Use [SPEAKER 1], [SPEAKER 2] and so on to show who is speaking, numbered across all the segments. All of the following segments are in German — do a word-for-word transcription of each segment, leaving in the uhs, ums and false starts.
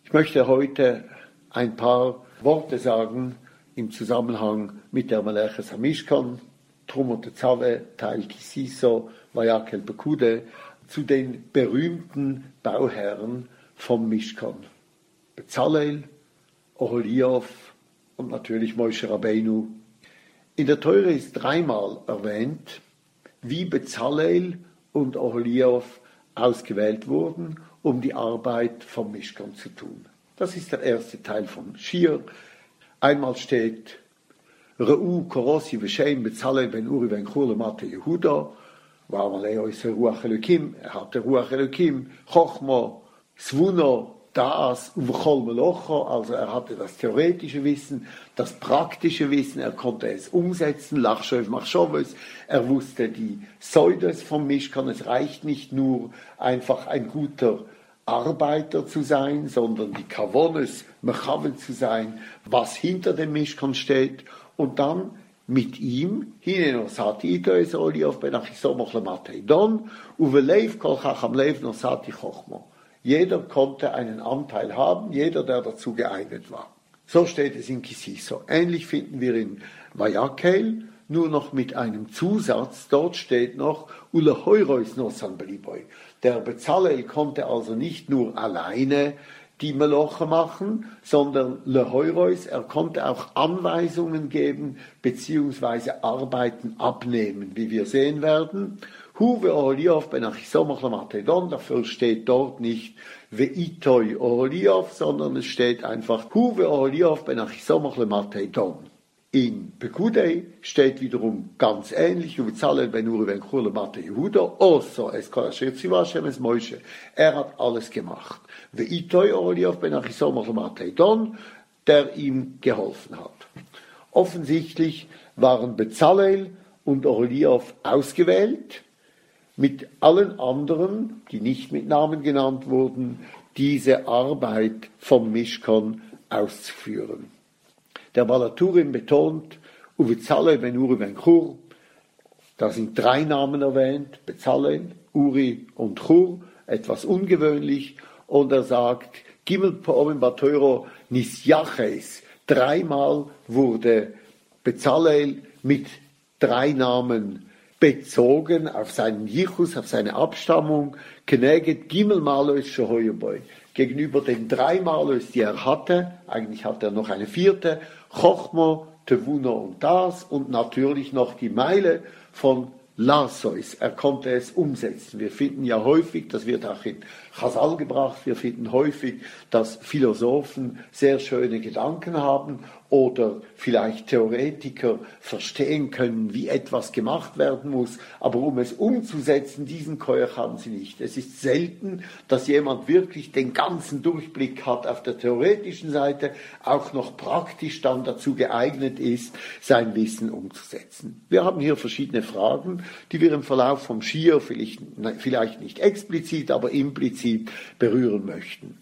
[SPEAKER 1] Ich möchte heute ein paar Worte sagen im Zusammenhang mit der Meleches HaMishkan, Trumot Tetzaveh, Teil Kisiso, Vayakel Pekude, zu den berühmten Bauherren vom Mishkan. Bezalel, Oholiab und natürlich Moshe Rabbeinu. In der Teure ist dreimal erwähnt, wie Bezalel und Oholiab ausgewählt wurden, um die Arbeit vom Mishkan zu tun. Das ist der erste Teil vom Shir. Einmal steht Reu Korosi Veshem Bezalel ben Uri ben Chur lemate Yehuda, war mal er Ruach Elokim, er hatte Ruach Elokim, Chochmo, Svuno, Das, Uvchol Melocho, also er hatte das theoretische Wissen, das praktische Wissen, er konnte es umsetzen, Lachshov Machshovos, er wusste die Säudes vom Mishkan, es reicht nicht nur einfach ein guter Arbeiter zu sein, sondern die Kavones, Mechaven zu sein, was hinter dem Mishkan steht, und dann mit ihm, hinenosati ito es Oholiab ben Achisomoch lemate Idon, uveleiv kol chacham leiv nosati chochmo. Jeder konnte einen Anteil haben, jeder, der dazu geeignet war. So steht es in Kisiso. Ähnlich finden wir in Vayakel, nur noch mit einem Zusatz. Dort steht noch, Uleheurois nosan beliboi. Der Bezalel konnte also nicht nur alleine die Meloche machen, sondern Leheurois, er konnte auch Anweisungen geben, beziehungsweise Arbeiten abnehmen, wie wir sehen werden. Huve Oholiab ben Achisomoch lemate Idon, dafür steht dort nicht Veitoi Oholiab, sondern es steht einfach Huve Oholiab ben Achisomoch lemate Idon. In Pekudei steht wiederum ganz ähnlich, Bezalel ben Uri ben Chur lemate Yehuda, Oso es kol asher tziva Hashem es Moshe. Er hat alles gemacht. Veitoi Oholiab ben Achisomoch lemate Idon, der ihm geholfen hat. Offensichtlich waren Bezalel und Oholiab ausgewählt, mit allen anderen, die nicht mit Namen genannt wurden, diese Arbeit vom Mishkan auszuführen. Der Balaturim betont, Bezalel ben Uri ben Chur, da sind drei Namen erwähnt, Bezalel, Uri und Chur, etwas ungewöhnlich, und er sagt, Gimel Pa'omim Bateuro Nisyaches, dreimal wurde Bezalel mit drei Namen bezogen auf seinen Yichus, auf seine Abstammung, Keneget Gimel Malois Shehoyeboy, gegenüber den drei Malois, die er hatte, eigentlich hat er noch eine vierte, Chochmo, Tevuno und Das, und natürlich noch die Meile von Lasois. Er konnte es umsetzen. Wir finden ja häufig, das wird auch in Chazal gebracht, wir finden häufig, dass Philosophen sehr schöne Gedanken haben oder vielleicht Theoretiker verstehen können, wie etwas gemacht werden muss, aber um es umzusetzen, diesen Koyach haben sie nicht. Es ist selten, dass jemand wirklich den ganzen Durchblick hat auf der theoretischen Seite, auch noch praktisch dann dazu geeignet ist, sein Wissen umzusetzen. Wir haben hier verschiedene Fragen, die wir im Verlauf vom Shir vielleicht, vielleicht nicht explizit, aber implizit berühren möchten.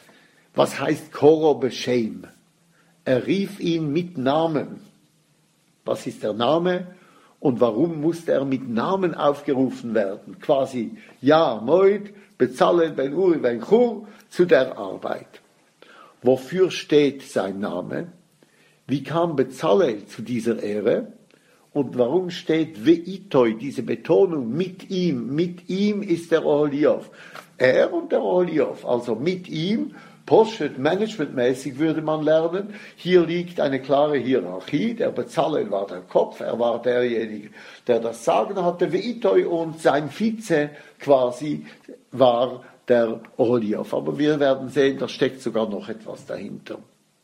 [SPEAKER 1] Was heißt Koro Beshem? Er rief ihn mit Namen. Was ist der Name und warum musste er mit Namen aufgerufen werden? Quasi, ja, Moid, Bezalel ben Uri ben Chur, zu der Arbeit. Wofür steht sein Name? Wie kam Bezalel zu dieser Ehre? Und warum steht Veitoi, diese Betonung, mit ihm? Mit ihm ist der Oholiab. Er und der Oholiab, also mit ihm. Poshet, managementmäßig würde man lernen, hier liegt eine klare Hierarchie, der Bezalel war der Kopf, er war derjenige, der das Sagen hatte, Veitoi, und sein Vize quasi war der Oholiab. Aber wir werden sehen, da steckt sogar noch etwas dahinter.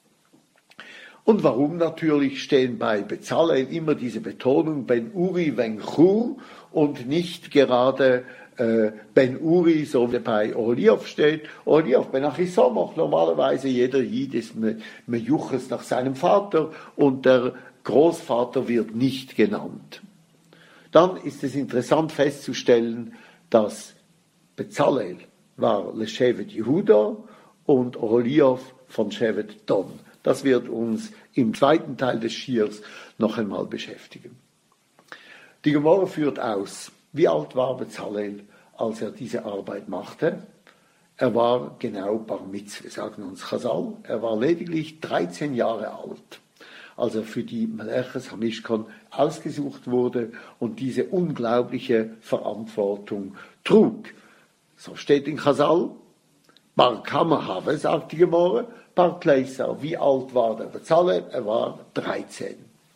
[SPEAKER 1] Und warum natürlich stehen bei Bezalel immer diese Betonung Ben Uri, Ben Chur und nicht gerade Ben Uri, so wie bei Oholiab steht, Oholiab ben Achisomoch, normalerweise jeder Jid ist Mejuches nach seinem Vater und der Großvater wird nicht genannt. Dann ist es interessant festzustellen, dass Bezalel war le Shevet Yehuda und Oholiab von Shevet Don. Das wird uns im zweiten Teil des Schirs noch einmal beschäftigen. Die Gemara führt aus, wie alt war Bezalel, als er diese Arbeit machte? Er war genau Bar Mitzvah, sagen uns Chazal. Er war lediglich dreizehn Jahre alt, als er für die Meleches HaMishkan ausgesucht wurde und diese unglaubliche Verantwortung trug. So steht in Chazal, Bar Kama Have, sagt die Gemorre, Bar Kleisa. Wie alt war der Bezalel? Er war dreizehn.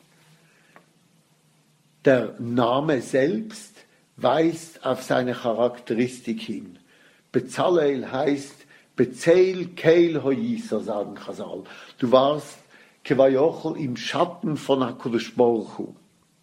[SPEAKER 1] Der Name selbst weist auf seine Charakteristik hin. Bezalel heißt Bezeil Keil Hoyisa, sagen Chazal. Du warst Kevayochel im Schatten von HaKadosh Baruch Hu.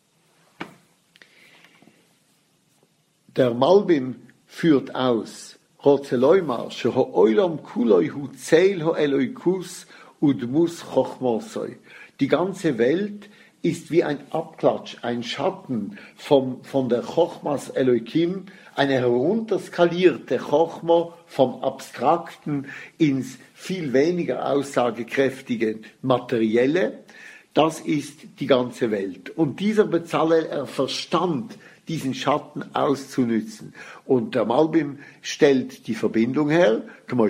[SPEAKER 1] Der Malbim führt aus, Rotzeloymar, sheho oilam kuloi hu zeil ho Eloikus udmus chochmosoi. Die ganze Welt ist wie ein Abklatsch, ein Schatten vom, von der Chochmas Elohim, eine herunterskalierte Chochma vom Abstrakten ins viel weniger aussagekräftige Materielle. Das ist die ganze Welt. Und dieser Bezalel, er verstand, diesen Schatten auszunützen. Und der Malbim stellt die Verbindung her,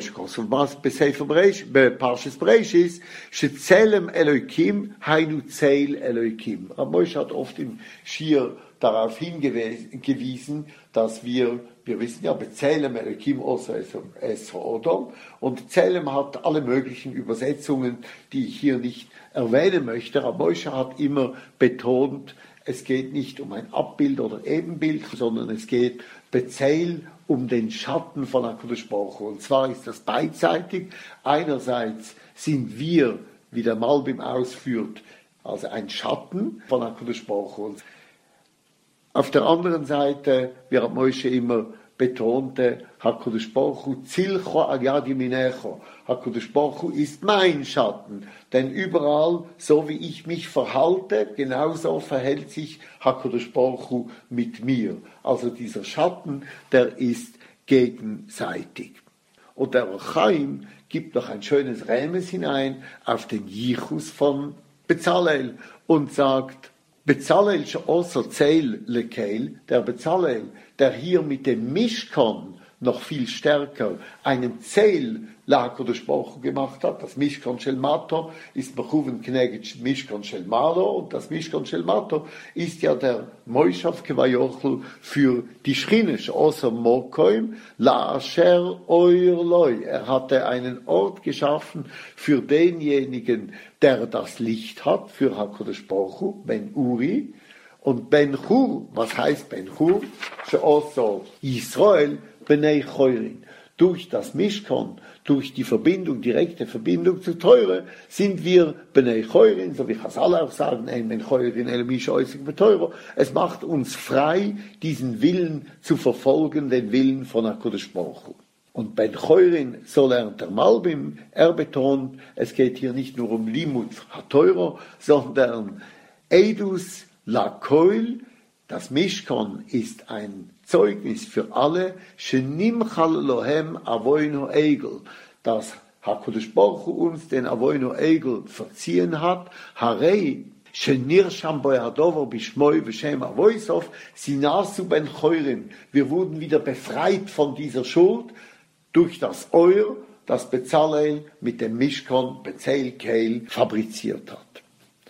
[SPEAKER 1] Parshas Bereishis, Shetzelem Elokim, Hainu Zeil Elokim. Moshe hat oft im Schir darauf hingewiesen, dass wir, wir wissen ja, Bezelem Elokim also es Odom, und Zelem hat alle möglichen Übersetzungen, die ich hier nicht erwähnen möchte. Aber Moshe hat immer betont, es geht nicht um ein Abbild oder Ebenbild, sondern es geht Bezeil um den Schatten von HaKadosh Baruch Hu. Und zwar ist das beidseitig. Einerseits sind wir, wie der Malbim ausführt, also ein Schatten von HaKadosh Baruch Hu. Auf der anderen Seite, wie Moshe immer betonte, HaKadosh Baruch Hu zilcho al yad yaminecho. HaKadosh Baruch Hu ist mein Schatten, denn überall, so wie ich mich verhalte, genauso verhält sich HaKadosh Baruch Hu mit mir. Also dieser Schatten, der ist gegenseitig. Und der Chaim gibt noch ein schönes Remes hinein auf den Jichus von Bezalel und sagt, Bezalel she'oso zeil lekeil, der Bezalel, der hier mit dem Mishkan noch viel stärker einen Zeil LaHaKadosh Baruch Hu gemacht hat. Das Mishkan Shel Mato ist Mechuven Kneget Mishkan Shel Malo, und das Mishkan Shel Mato ist ja der Moishav Kevayochel für die Schchine, She'oso Mokoim LaAsher Oir Loi. Er hatte einen Ort geschaffen für denjenigen, der das Licht hat, für HaKadosh Baruch Hu, Ben Uri. Und Ben Chur, was heißt Ben Chur? She'oso Yisrael Bnei Chorin. Durch das Mishkan, durch die Verbindung, direkte Verbindung zu Teure, sind wir Bnei Chorin, so wie Chazal auch sagen, Ben Chorin el Misha Oisik Beteuro. Es macht uns frei, diesen Willen zu verfolgen, den Willen von HaKadosh Baruch Hu. Und Ben Chorin, so lernt der Malbim, er betont, es geht hier nicht nur um Limud HaTeuro, sondern Eidus Lakoil. Das Mishkan ist ein Zeugnis für alle, Shenimchal Lohem Avoinu Egel, dass HaKadosh Baruch Hu uns den Avoinu Egel verziehen hat, Harei Shenirsham Boyadover Bishmoi Veshem Avoisov Sinasu Ben Chorin. Wir wurden wieder befreit von dieser Schuld durch das Eur, das Bezalel mit dem Mishkan Bezeil Keil fabriziert hat.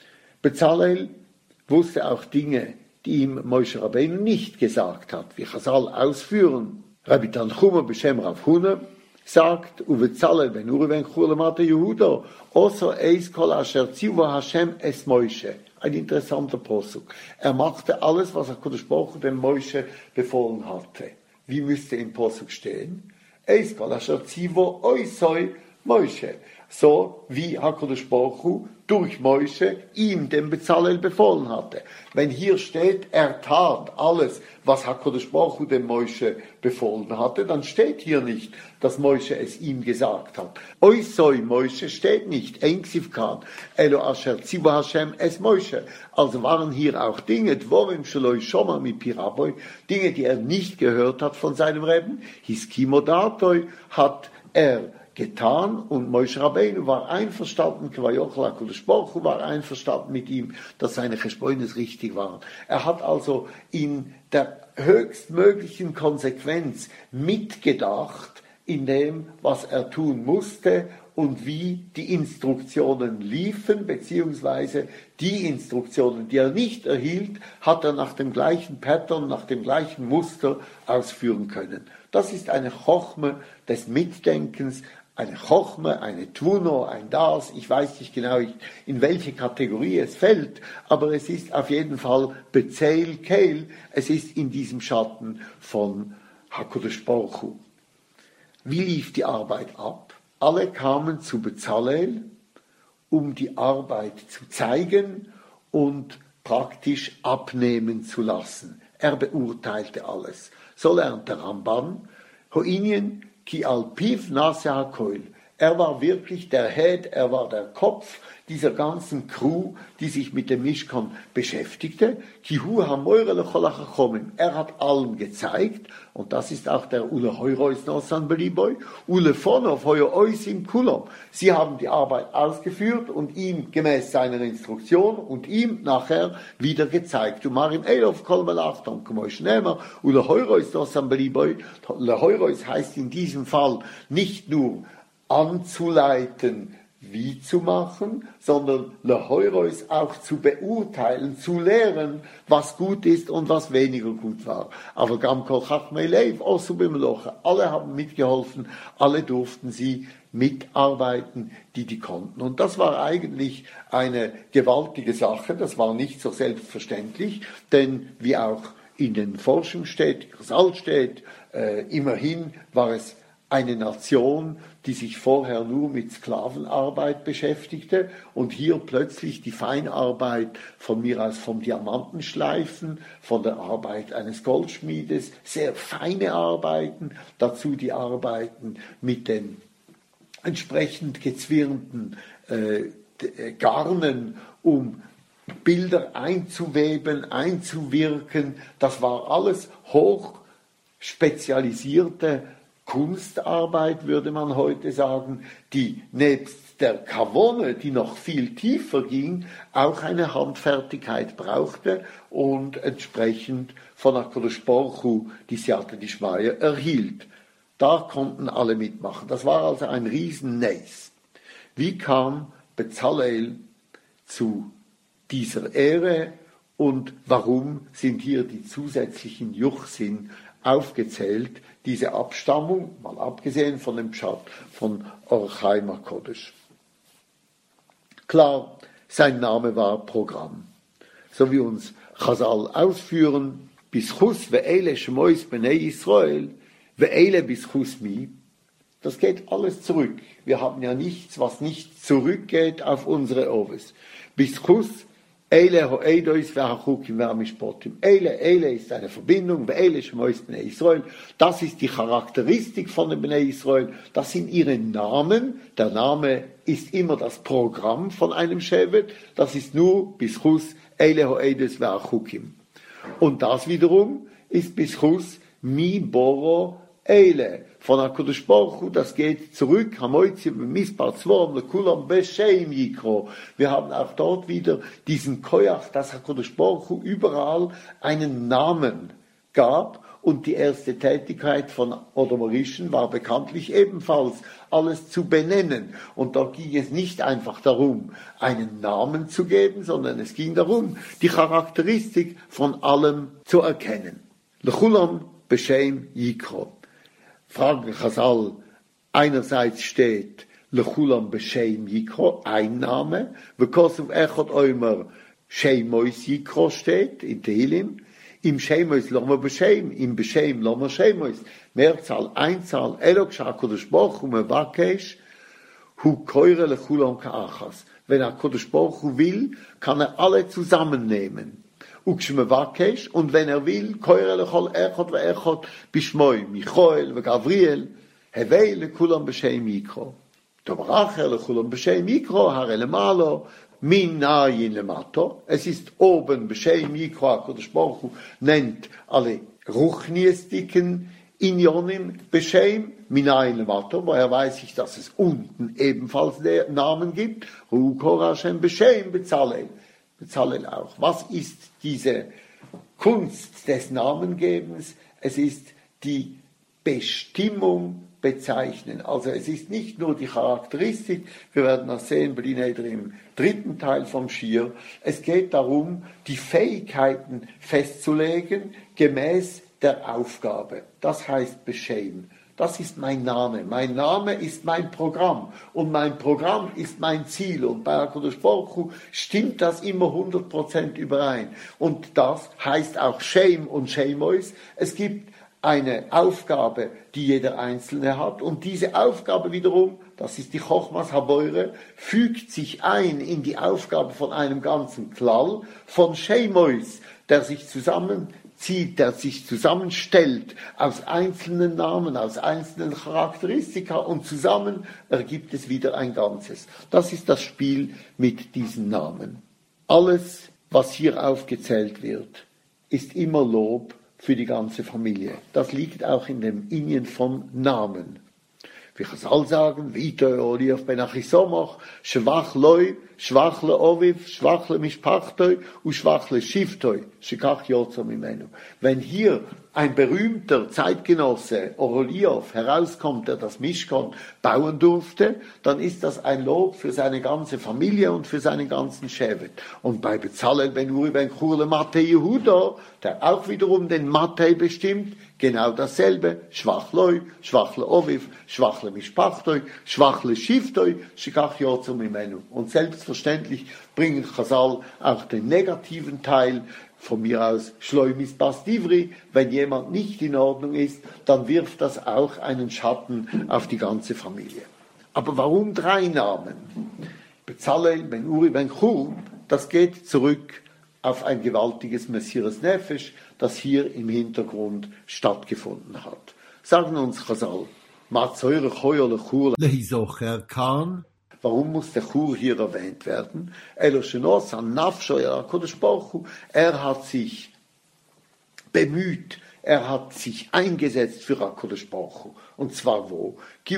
[SPEAKER 1] Bezalel wusste auch Dinge, die ihm Moshe Rabbeinu nicht gesagt hat, wie Chazal ausführen. Rabbi Tanchuma B'Shem Rav Huna sagt, Uvetzalel ben Uri ben Chur lemata Yehuda, Oso eis kol asher tziva Hashem es Moshe. Ein interessanter Posuk. Er machte alles, was HaKadosh Baruch Hu dem Moshe befohlen hatte. Wie müsste im Posuk stehen? Eis kol asher tziva oisoi Moshe. So wie HaKadosh Baruch Hu durch Moshe ihm dem Bezalel befohlen hatte. Wenn hier steht, er tat alles, was HaKadosh Baruch Hu dem Moshe befohlen hatte, dann steht hier nicht, dass Moshe es ihm gesagt hat. Oisoi Moshe steht nicht, Engsivkan, Elo Asher Tziva Hashem es Moshe. Also waren hier auch Dinge, Dvorim Sheloi Shoma mi Piraboy, Dinge, die er nicht gehört hat von seinem Rebben. Hiskimo Datoi hat er getan, und Moshe Rabbeinu war einverstanden, Kvayochel HaKadosh Baruch Hu war einverstanden mit ihm, dass seine Cheshbonos richtig waren. Er hat also in der höchstmöglichen Konsequenz mitgedacht, in dem, was er tun musste und wie die Instruktionen liefen, beziehungsweise die Instruktionen, die er nicht erhielt, hat er nach dem gleichen Pattern, nach dem gleichen Muster ausführen können. Das ist eine Chochme des Mitdenkens, eine Chochme, eine Tvuno, ein Das, ich weiß nicht genau, in welche Kategorie es fällt, aber es ist auf jeden Fall Bezeil Keil, es ist in diesem Schatten von HaKadosh Baruch Hu. Wie lief die Arbeit ab? Alle kamen zu Bezalel, um die Arbeit zu zeigen und praktisch abnehmen zu lassen. Er beurteilte alles. So lernt der Ramban, Hoinien ki al piv nase hakoil. Er war wirklich der Head, er war der Kopf dieser ganzen Crew, die sich mit dem Mishkan beschäftigte. Kihu hamoire lecholach chomim. Er hat allen gezeigt, und das ist auch der Ule Heureus Nosan Beliboy, Ule Fonov Heuer Ois im Kulom. Sie haben die Arbeit ausgeführt und ihm gemäß seiner Instruktion und ihm nachher wieder gezeigt. Umarim Elof Kolmelach, dann komm euch näher. Ule Heureus Nosan Beliboy. Ule Heureus heißt in diesem Fall nicht nur anzuleiten, wie zu machen, sondern Leheureus auch zu beurteilen, zu lehren, was gut ist und was weniger gut war. Aber Gam Kol Chachmei Leiv, Osu Bimloche, alle haben mitgeholfen, alle durften sie mitarbeiten, die die konnten. Und das war eigentlich eine gewaltige Sache, das war nicht so selbstverständlich, denn wie auch in den Forschungen steht, Salz steht, äh, immerhin war es eine Nation, die sich vorher nur mit Sklavenarbeit beschäftigte und hier plötzlich die Feinarbeit von mir aus vom Diamantenschleifen, von der Arbeit eines Goldschmiedes, sehr feine Arbeiten, dazu die Arbeiten mit den entsprechend gezwirnten äh, Garnen, um Bilder einzuweben, einzuwirken. Das war alles hoch spezialisierte Kunstarbeit, würde man heute sagen, die nebst der Kavone, die noch viel tiefer ging, auch eine Handfertigkeit brauchte und entsprechend von HaKadosh Baruch Hu die Siyata Dishmaya erhielt. Da konnten alle mitmachen. Das war also ein Riesen-Neis. Wie kam Bezalel zu dieser Ehre und warum sind hier die zusätzlichen Juchsin aufgezählt, diese Abstammung, mal abgesehen von dem Pshat von Orchaim HaKodesh. Klar, sein Name war Programm. So wie uns Chazal ausführen, Bischus ve'ele shmois bnei Yisrael, ve'ele bischus mi, das geht alles zurück. Wir haben ja nichts, was nicht zurückgeht auf unsere Oves. Bischus Eile ho eidois ve'achukim ve'amishpotim. Eile, Eile ist eine Verbindung, ve'ele shmois bnei Israel. Das ist die Charakteristik von den Bnei Israel. Das sind ihre Namen. Der Name ist immer das Programm von einem Shevet. Das ist nur Bischus Eile ho eidois ve'achukim. Und das wiederum ist Bischus mi boro Eile. Von HaKadosh Baruch Hu, das geht zurück, wir haben auch dort wieder diesen Koyach, dass HaKadosh Baruch Hu überall einen Namen gab und die erste Tätigkeit von Odomarischen war bekanntlich ebenfalls alles zu benennen. Und da ging es nicht einfach darum, einen Namen zu geben, sondern es ging darum, die Charakteristik von allem zu erkennen. Lechulam Beshem Yikro. Fragen Chazal, einerseits steht Lechulam Beshem Yikro, ein Name, Vekosov Echot Oimer Shemois Yikro steht in Tehillim, im Shemois Loma Beshem, im Beshem Loma Shemois, Mehrzahl, Einzahl, Elok HaKadosh Baruch Hu Mevakesh, Hu Koire Lechulam Ka'achas. Wenn HaKadosh Baruch Hu will, kann er alle zusammennehmen. Und wenn er will, Koire lechol echot ve'echot bishmoi, Michael ve'Gavriel, hevei lekulam b'shem Yikro. Tobracher lekulam b'shem Yikro, hare lemalo, min nayin lemato. Es ist oben b'shem Yikro, HaKadosh Baruch Hu nennt alle ruchniestiken Inyonim b'shem, min nayin lemato. Woher weiß ich, dass es unten ebenfalls Namen gibt? Hu kor Hashem b'shem Bezalel. Bezalel auch. Was ist diese Kunst des Namengebens? Es ist die Bestimmung bezeichnen. Also es ist nicht nur die Charakteristik, wir werden das sehen, Blineder im dritten Teil vom Schir, es geht darum, die Fähigkeiten festzulegen, gemäß der Aufgabe. Das heißt Beschehen. Das ist mein Name. Mein Name ist mein Programm. Und mein Programm ist mein Ziel. Und bei HaKadosh Baruch Hu stimmt das immer hundert Prozent überein. Und das heißt auch Shem und Shemois. Es gibt eine Aufgabe, die jeder Einzelne hat. Und diese Aufgabe wiederum, das ist die Chochmas Haboire, fügt sich ein in die Aufgabe von einem ganzen Klall, von Shemois, der sich zusammen zieht, der sich zusammenstellt aus einzelnen Namen, aus einzelnen Charakteristika und zusammen ergibt es wieder ein Ganzes. Das ist das Spiel mit diesen Namen. Alles, was hier aufgezählt wird, ist immer Lob für die ganze Familie. Das liegt auch in dem Inyen von Namen. Wie Chazal sagen, Vitoy Oliv ben Achisomach, Schwach Loi, Schwachle Oviv, Schwachle Mishpachtoy und Schwachle Shiftoy, Shikach Yotzom Imenu. Wenn hier ein berühmter Zeitgenosse, Oroliov, herauskommt, der das Mishkan bauen durfte, dann ist das ein Lob für seine ganze Familie und für seinen ganzen Shevet. Und bei Bezalel ben Uri ben Churle Matei Yehuda, der auch wiederum den Matei bestimmt, genau dasselbe, Schwachloi, Schwachle Oviv, Schwachle Mishpachtoy, Schwachle Shiftoy, Shikach Yotzom Imenu. Und selbstverständlich bringen Chazal auch den negativen Teil, von mir aus Schleumis Bas Divri, wenn jemand nicht in Ordnung ist, dann wirft das auch einen Schatten auf die ganze Familie. Aber warum drei Namen? Bezalel, Ben Uri, Ben Chur, das geht zurück auf ein gewaltiges Messias Nefesh, das hier im Hintergrund stattgefunden hat. Sagen uns Chazal, Matzoire Choyer Lechur Lehisocher Khan. Warum muss der Chur hier erwähnt werden? Er hat sich bemüht, er hat sich eingesetzt für HaKadosh Baruch Hu. Und zwar wo?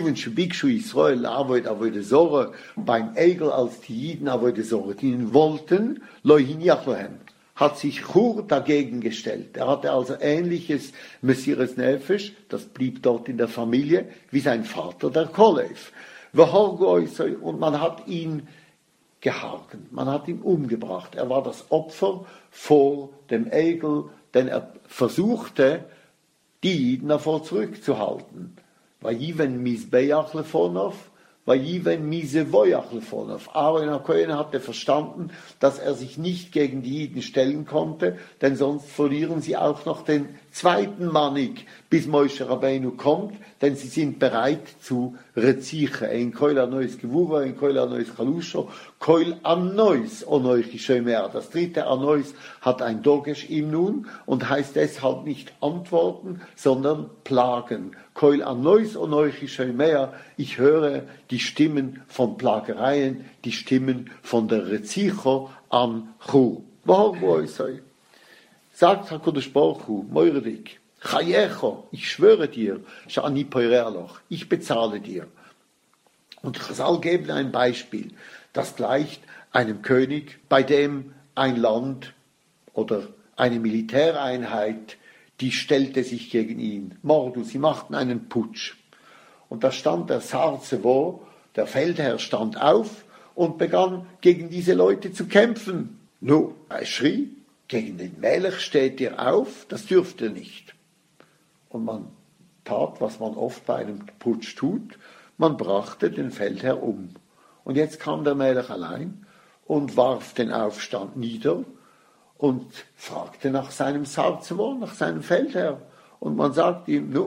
[SPEAKER 1] Beim Egel, als die Jiden dienen wollten, hat sich Chur dagegen gestellt. Er hatte also ähnliches Messias Nefesh, das blieb dort in der Familie, wie sein Vater, der Kolev. Und man hat ihn gehagen, man hat ihn umgebracht. Er war das Opfer vor dem Egel, denn er versuchte, die Jiden davor zurückzuhalten. Vayiven Mizbeach lefonov, Vayiven Misevoyach lefonov. Aaron HaKohen hatte verstanden, dass er sich nicht gegen die Jiden stellen konnte, denn sonst verlieren sie auch noch den zweiten Manig, bis Moshe Rabbeinu kommt, denn sie sind bereit zu Reziche. Ein Koil Anois Gewura, ein Koil Anois Chalusho, Koil Anois Onoichi Shomer. Das dritte Anois hat ein Dogesh im Nun und heißt deshalb nicht antworten, sondern plagen. Koil Anois Onoichi Shomer. Ich höre die Stimmen von Plagereien, die Stimmen von der Rezicho an Chur. Warum sei? Sagt HaKadosh Baruch Hu, Moiredik, Chayecho, ich schwöre dir, Shani Poirerloch, ich bezahle dir. Und Chazal geben ein Beispiel, das gleicht einem König, bei dem ein Land oder eine Militäreinheit, die stellte sich gegen ihn. Mordu, sie machten einen Putsch. Und da stand der Sarzewo, der Feldherr, stand auf und begann gegen diese Leute zu kämpfen. Nun, er schrie, gegen den Melech steht ihr auf, das dürft ihr nicht. Und man tat, was man oft bei einem Putsch tut, man brachte den Feldherr um. Und jetzt kam der Melech allein und warf den Aufstand nieder und fragte nach seinem Sarzemon, nach seinem Feldherr. Und man sagte ihm, nu,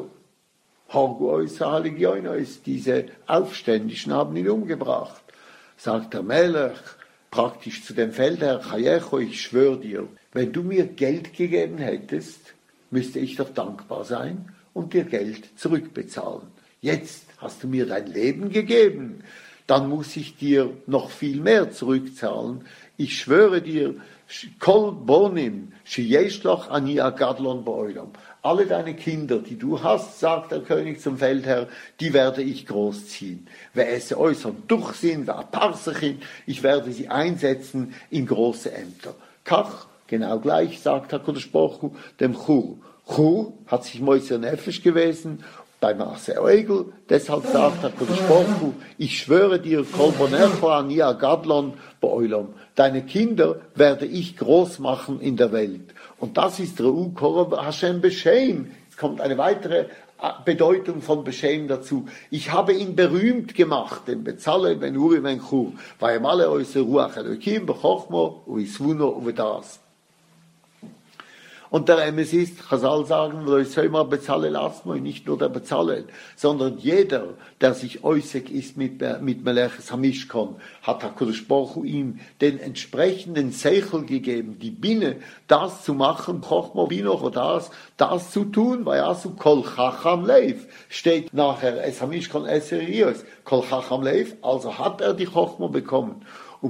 [SPEAKER 1] diese Aufständischen haben ihn umgebracht. Sagt der Melech praktisch zu dem Feldherr, Chayecho, ich schwöre dir, wenn du mir Geld gegeben hättest, müsste ich doch dankbar sein und dir Geld zurückbezahlen. Jetzt hast du mir dein Leben gegeben, dann muss ich dir noch viel mehr zurückzahlen. Ich schwöre dir, Kol Bonim, Sheyeshlach ani agadlon ba'olam. Alle deine Kinder, die du hast, sagt der König zum Feldherr, die werde ich großziehen. Wer esse äußern Durchsinn, wer Parsechin, ich werde sie einsetzen in große Ämter. Kach, genau gleich, sagt HaKadosh Baruch Hu dem Chur. Chur hat sich Moshe Nefesh gewesen bei Maase Oegel. Deshalb sagt der Kodesh Baruch Hu, ich schwöre dir, Kol Bonecho ani Gadlon beoilom, deine Kinder werde ich groß machen in der Welt. Und das ist Reu Korov Hashem Beshem. Jetzt kommt eine weitere Bedeutung von Beshem dazu. Ich habe ihn berühmt gemacht, den Bezalel ben Uri ben Chur, weil alle eure Ruach Elokim bechochmo uisvuno uvedas. Und der Emes ist, Chazal sagen, Bezalel Asmoi, nicht nur der Bezalel, sondern jeder, der sich äußig ist mit, mit Meleches Hamishkon, hat HaKadosh Baruch Hu ihm den entsprechenden Seichel gegeben, die Binne, das zu machen, Chochmo Binoch oder das, das zu tun, weil Asu Kol Chacham Leif, steht nachher, Es Hamishkon Eserios, Kol Chacham Leif, also hat er die Chochmo bekommen. Aber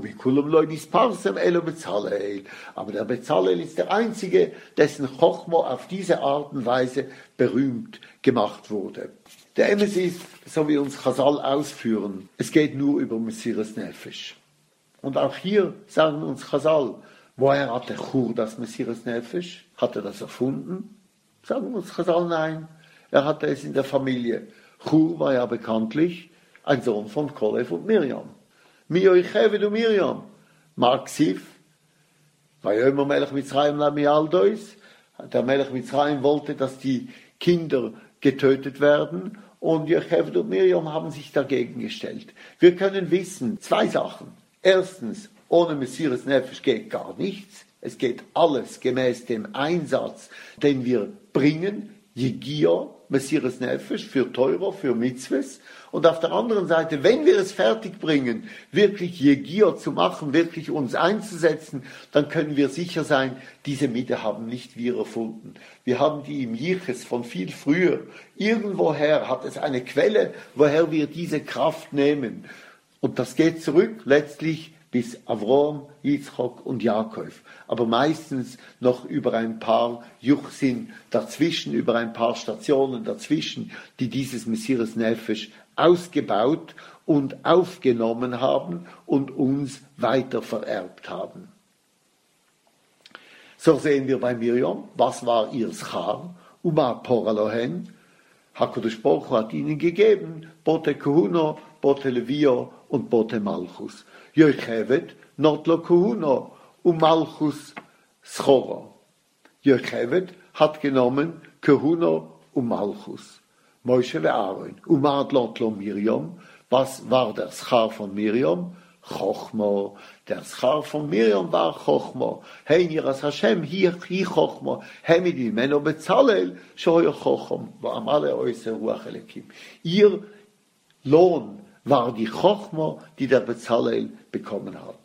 [SPEAKER 1] der Bezalel ist der Einzige, dessen Chochmo auf diese Art und Weise berühmt gemacht wurde. Der Emes ist, so wie uns Chazal ausführen, es geht nur über Mesiras Nefesh. Und auch hier sagen uns Chazal, woher hat der Chur das Mesiras Nefesh? Hat er das erfunden? Sagen uns Chazal, nein. Er hatte es in der Familie. Chur war ja bekanntlich ein Sohn von Kolev und Miriam. Mi Yocheved und Miriam. Marxiv, Vayomer Melech Mitzrayim la mialdois. Der Melech Mitzrayim wollte, dass die Kinder getötet werden, und Yocheved und Miriam haben sich dagegen gestellt. Wir können wissen, zwei Sachen. Erstens, ohne Mesiras Nefesh geht gar nichts. Es geht alles gemäß dem Einsatz, den wir bringen, Yegia, Mesiras Nefesh, für Teurer, für Mitzvahs. Und auf der anderen Seite, wenn wir es fertig bringen, wirklich Yegia zu machen, wirklich uns einzusetzen, dann können wir sicher sein, diese Mitte haben nicht wir erfunden. Wir haben die im Yiches von viel früher. Irgendwoher hat es eine Quelle, woher wir diese Kraft nehmen. Und das geht zurück letztlich bis Avrom, Yitzchok und Jakob. Aber meistens noch über ein paar Juchsin dazwischen, über ein paar Stationen dazwischen, die dieses Mesiras Nefesh ausgebaut und aufgenommen haben und uns weiter vererbt haben. So sehen wir bei Miriam, was war ihr Schar? Uma Poralohen, HaKadosh Baruch Hu hat ihnen gegeben, Bote Kuhuno, Bote Levio und Bote Malchus. Yocheved, Notlo Kuhuno, und Malchus Schora. Yocheved hat genommen Kuhuno und Malchus. Moshe und Aaron. Und Madlotlo Miriam. Was war der Schar von Miriam? Chochmo. Der Schar von Miriam war Chochmo. Hein yiras Hashem, hi hi Chochmo. Hemid imeno Bezalel, shoyo Chochom. Va'am ale oise ruach elekim. Ihr Lohn war die Chochmo, die der Bezalel bekommen hat.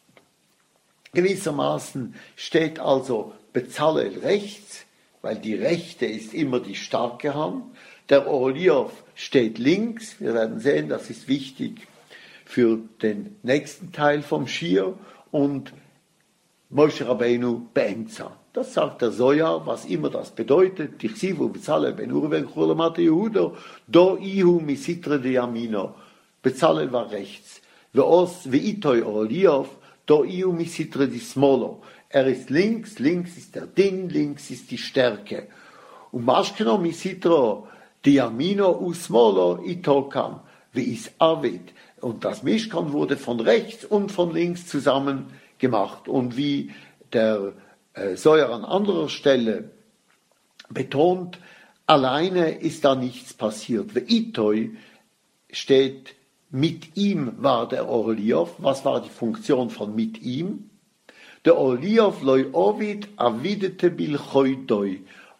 [SPEAKER 1] Gewissermaßen steht also Bezalel rechts, weil die rechte ist immer die starke Hand. Der Oholiov steht links. Wir werden sehen, das ist wichtig für den nächsten Teil vom Schir. Und Moshe Rabbeinu beemza. Das sagt der Zohar, was immer das bedeutet. Tichsivu Bezalel ben Uri ben Chur lemate Yehuda, do ihu misitre de Yamino. Bezalel war rechts. Ve'os ve'itoi Oholiov, do ihu misitre di Smolo. Er ist links, links ist der Din, links ist die Stärke. Und Maschkeno misitro di Yamino usmolo itokam, wie is Avid. Und das Mishkan wurde von rechts und von links zusammen gemacht. Und wie der äh, Zohar an anderer Stelle betont, alleine ist da nichts passiert. Ve'itoi steht, mit ihm war der Oholiov. Was war die Funktion von mit ihm? Der Oholiov loi ovid avidete bil choidoi.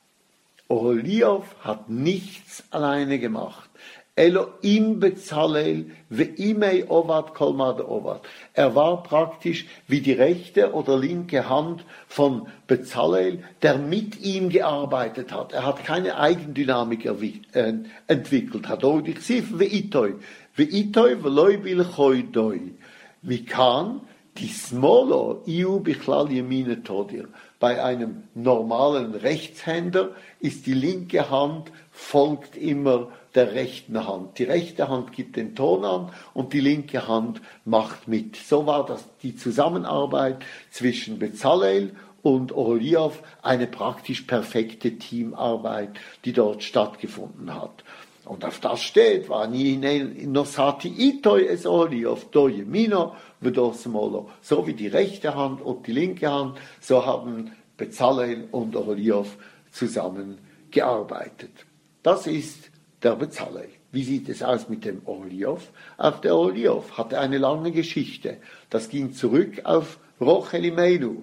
[SPEAKER 1] Oholiov hat nichts alleine gemacht. Elohim Bezalel ve'imei ovad kolmad ovad. Er war praktisch wie die rechte oder linke Hand von Bezalel, der mit ihm gearbeitet hat. Er hat keine Eigendynamik entwickelt. Hadodich sif ve'itoi. Ve'itoi ve'loi bil choidoi. Wie kann die Smolo iu bichlal yemine todir. Bei einem normalen Rechtshänder ist die linke Hand folgt immer der rechten Hand. Die rechte Hand gibt den Ton an und die linke Hand macht mit. So war das die Zusammenarbeit zwischen Bezalel und Oholiov, eine praktisch perfekte Teamarbeit, die dort stattgefunden hat. Und auf das steht, Vani nosati itoi es Oholiov, do yemino, v'do smolo. So wie die rechte Hand und die linke Hand, so haben Bezalel und Oholiov zusammengearbeitet. Das ist der Bezalel. Wie sieht es aus mit dem Oholiov? Auch der Oholiov hatte eine lange Geschichte. Das ging zurück auf Rochel Imeinu.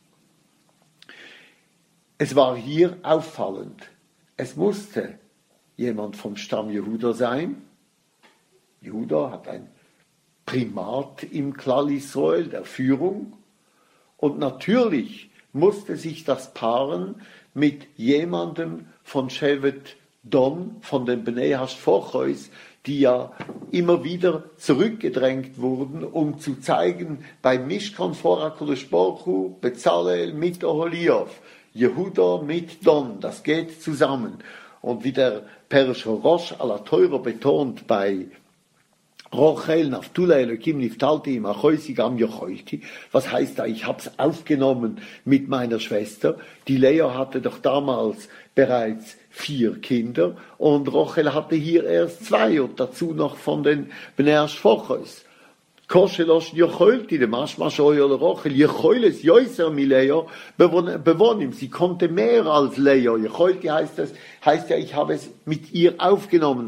[SPEAKER 1] Es war hier auffallend. Es musste jemand vom Stamm Jehuda sein. Jehuda hat ein Primat im Klal Israel, der Führung. Und natürlich musste sich das paaren mit jemandem von Shevet Don, von den Bnei Hashfochos, die ja immer wieder zurückgedrängt wurden, um zu zeigen, beim Mishkan vor HaKadosh Baruch Hu, Bezalel mit Oholiov, Jehuda mit Don, das geht zusammen. Und wie der Perush Rosh ala Teuro betont bei Rochel, Naftula, Elokim, Niftalti, Machoisi, Gam, Jocholti. Was heißt da? Ich hab's aufgenommen mit meiner Schwester. Die Lea hatte doch damals bereits vier Kinder und Rochel hatte hier erst zwei und dazu noch von den Bnei Hashfochos. Koshelosh Jocholti, dem Aschmashoyol Rochel, Jocholes, Joiser Mileo, bewohnim. Sie konnte mehr als Leo. Jocholti heißt das, heißt ja, ich habe es mit ihr aufgenommen.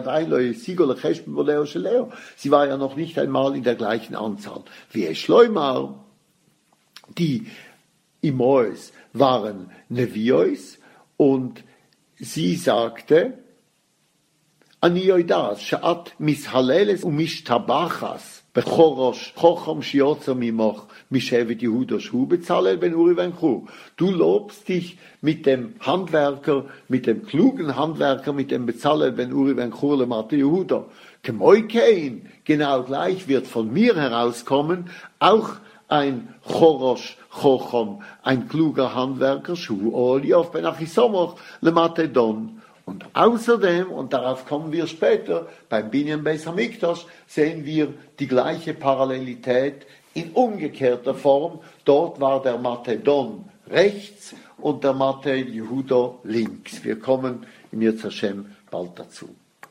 [SPEAKER 1] Sie war ja noch nicht einmal in der gleichen Anzahl. Wie es Schleumar, die Imoes waren Neviois und sie sagte, Anioidas, Sha'at mishaleles umishtabachas, Bechorosh, Chochom Shiotzer Mimoch, Mishevet Yehuda Shu Bezalel Ben Uri Ben Chu. Du lobst dich mit dem Handwerker, mit dem klugen Handwerker, mit dem Bezalel Ben Uri Ben Chu Lemate Yehuda. Kemoikein, genau gleich wird von mir herauskommen, auch ein Chorosh Chochom, ein kluger Handwerker, Shu Oliov Ben Achisomoch Lemate Don. Und außerdem, und darauf kommen wir später, beim Binyan Beis Hamikdash sehen wir die gleiche Parallelität in umgekehrter Form. Dort war der Matedon rechts und der Mate Yehuda links. Wir kommen im Yetzer Hashem bald dazu.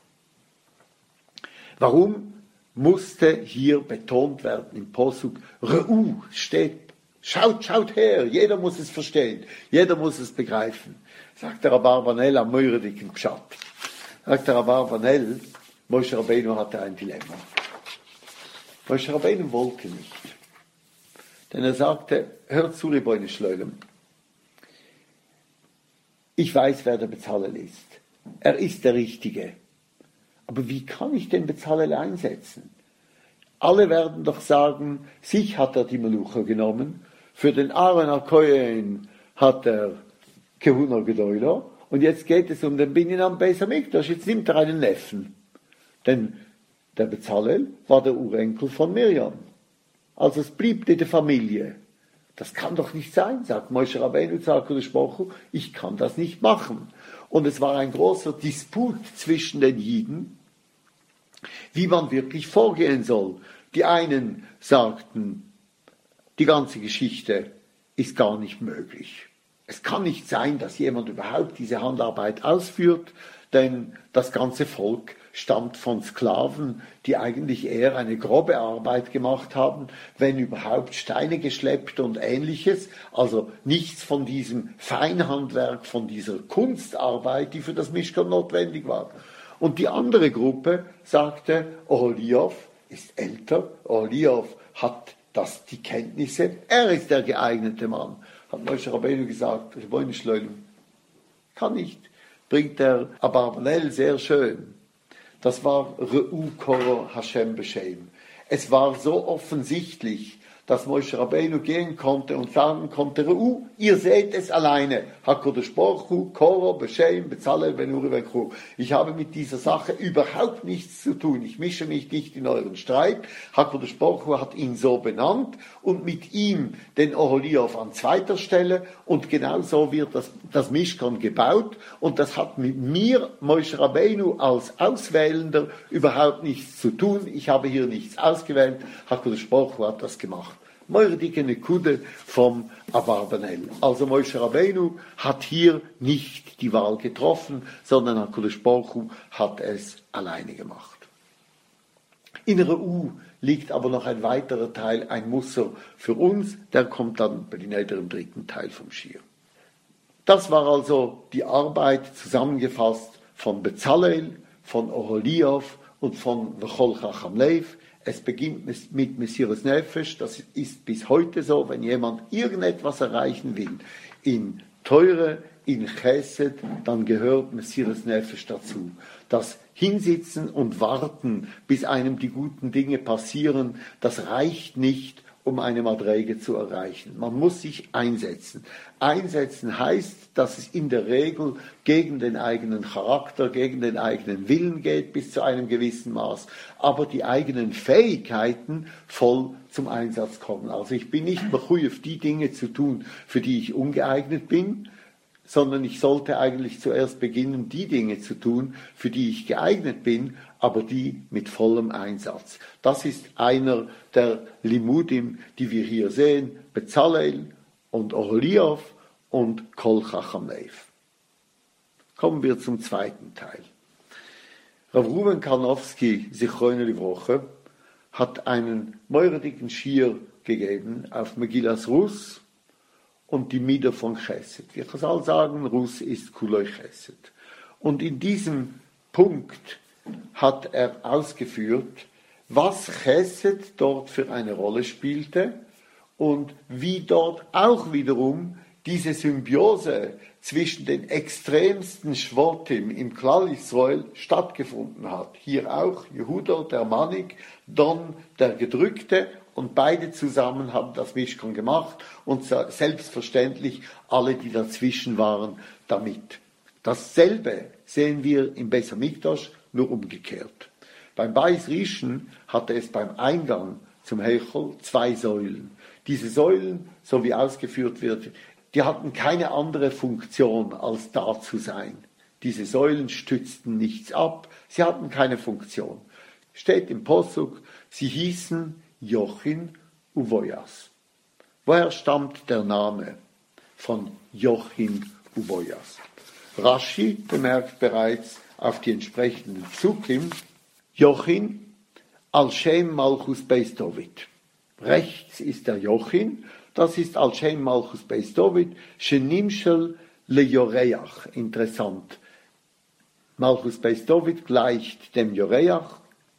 [SPEAKER 1] Warum musste hier betont werden im Posuk, Re'u steht, schaut, schaut her, jeder muss es verstehen, jeder muss es begreifen. Sagt der Rabbi Abarbanel am Meurediken Pshat. Sagt der Rabbi Abarbanel, Moshe Rabbeinu hatte ein Dilemma. Moshe Rabbeinu wollte nicht. Denn er sagte, hört zu, Ribono Shel Olam. Ich weiß, wer der Bezalel ist. Er ist der Richtige. Aber wie kann ich den Bezalel einsetzen? Alle werden doch sagen, sich hat er die Melucha genommen, für den Aaron HaKohen hat er Kehuna Gedoyla, und jetzt geht es um den Binyan Beis Hamikdash, jetzt nimmt er einen Neffen. Denn der Bezalel war der Urenkel von Miriam. Also es blieb in der Familie. Das kann doch nicht sein, sagt Moshe Rabbeinu zu HaKadosh Baruch Hu, ich kann das nicht machen. Und es war ein großer Disput zwischen den Jiden, wie man wirklich vorgehen soll. Die einen sagten, die ganze Geschichte ist gar nicht möglich. Es kann nicht sein, dass jemand überhaupt diese Handarbeit ausführt, denn das ganze Volk stammt von Sklaven, die eigentlich eher eine grobe Arbeit gemacht haben, wenn überhaupt Steine geschleppt und Ähnliches, also nichts von diesem Feinhandwerk, von dieser Kunstarbeit, die für das Mishkan notwendig war. Und die andere Gruppe sagte, Oholiov ist älter, Oholiov hat das, die Kenntnisse, er ist der geeignete Mann. Hat Moshe Rabbeinu gesagt, Ribono Shel Olam, kann nicht. Bringt der Abarbanel sehr schön. Das war Re'u Koro Hashem B'Shem. Es war so offensichtlich, dass Moshe Rabbeinu gehen konnte und sagen konnte, Re'u, ihr seht es alleine. HaKadosh Baruch Hu, Koro, B'Shem, Bezalel, Ben Uri, Ben Chu. Ich habe mit dieser Sache überhaupt nichts zu tun. Ich mische mich nicht in euren Streit. HaKadosh Baruch Hu hat ihn so benannt und mit ihm den Oholiov an zweiter Stelle. Und genau so wird das, das Mishkan gebaut. Und das hat mit mir, Moshe Rabbeinu, als Auswählender überhaupt nichts zu tun. Ich habe hier nichts ausgewählt. HaKadosh Baruch Hu hat das gemacht. Moirdige Nekude vom Abarbanel. Also Moshe Rabbeinu hat hier nicht die Wahl getroffen, sondern HaKadosh Baruch Hu hat es alleine gemacht. In der U liegt aber noch ein weiterer Teil, ein Musser für uns, der kommt dann bei den älteren dritten Teil vom Schir. Das war also die Arbeit zusammengefasst von Bezalel, von Oholiav und von V'chol Chacham Lev. Es beginnt mit Mesiras Nefesh, das ist bis heute so, wenn jemand irgendetwas erreichen will, in Teure, in Chesed, dann gehört Mesiras Nefesh dazu. Das Hinsitzen und Warten, bis einem die guten Dinge passieren, das reicht nicht, um eine Madrege zu erreichen. Man muss sich einsetzen. Einsetzen heißt, dass es in der Regel gegen den eigenen Charakter, gegen den eigenen Willen geht, bis zu einem gewissen Maß, aber die eigenen Fähigkeiten voll zum Einsatz kommen. Also ich bin nicht mechuyev, die Dinge zu tun, für die ich ungeeignet bin, sondern ich sollte eigentlich zuerst beginnen, die Dinge zu tun, für die ich geeignet bin, aber die mit vollem Einsatz. Das ist einer der Limudim, die wir hier sehen, Bezalel und Oholiav und Kol Chacham Lev. Kommen wir zum zweiten Teil. Rav Ruven Karnowski, Zichrono Livrocha, hat einen meuredigen Schir gegeben auf Megillas Rus und die Mieder von Chesed. Wir können sagen, Rus ist Kuloi Chesed. Und in diesem Punkt hat er ausgeführt, was Chesed dort für eine Rolle spielte und wie dort auch wiederum diese Symbiose zwischen den extremsten Schwotim im Klal Israel stattgefunden hat. Hier auch Jehuda, der Manik, Don, der Gedrückte, und beide zusammen haben das Mishkan gemacht und selbstverständlich alle, die dazwischen waren, damit. Dasselbe sehen wir im Beis Hamikdash, nur umgekehrt. Beim Beis Rishon hatte es beim Eingang zum Heichel zwei Säulen. Diese Säulen, so wie ausgeführt wird, die hatten keine andere Funktion, als da zu sein. Diese Säulen stützten nichts ab, sie hatten keine Funktion. Steht im Posuk, sie hießen Jochin Uvoyas. Woher stammt der Name von Jochin Uvoyas? Rashi bemerkt bereits auf die entsprechenden Psukim, Jochin al-Shem Malchus Beis David. Rechts ist der Jochin, das ist al-Shem Malchus Beis David, Shenimshel le-Yoreach. Interessant. Malchus Beis David gleicht dem Yoreach,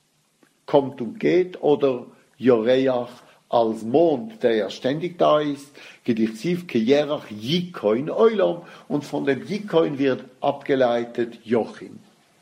[SPEAKER 1] kommt und geht, oder Yoreach als Mond, der ja ständig da ist, Gedichtsiv Kejerach Yikoin Eulam, und von dem Yikoin wird abgeleitet Jochin.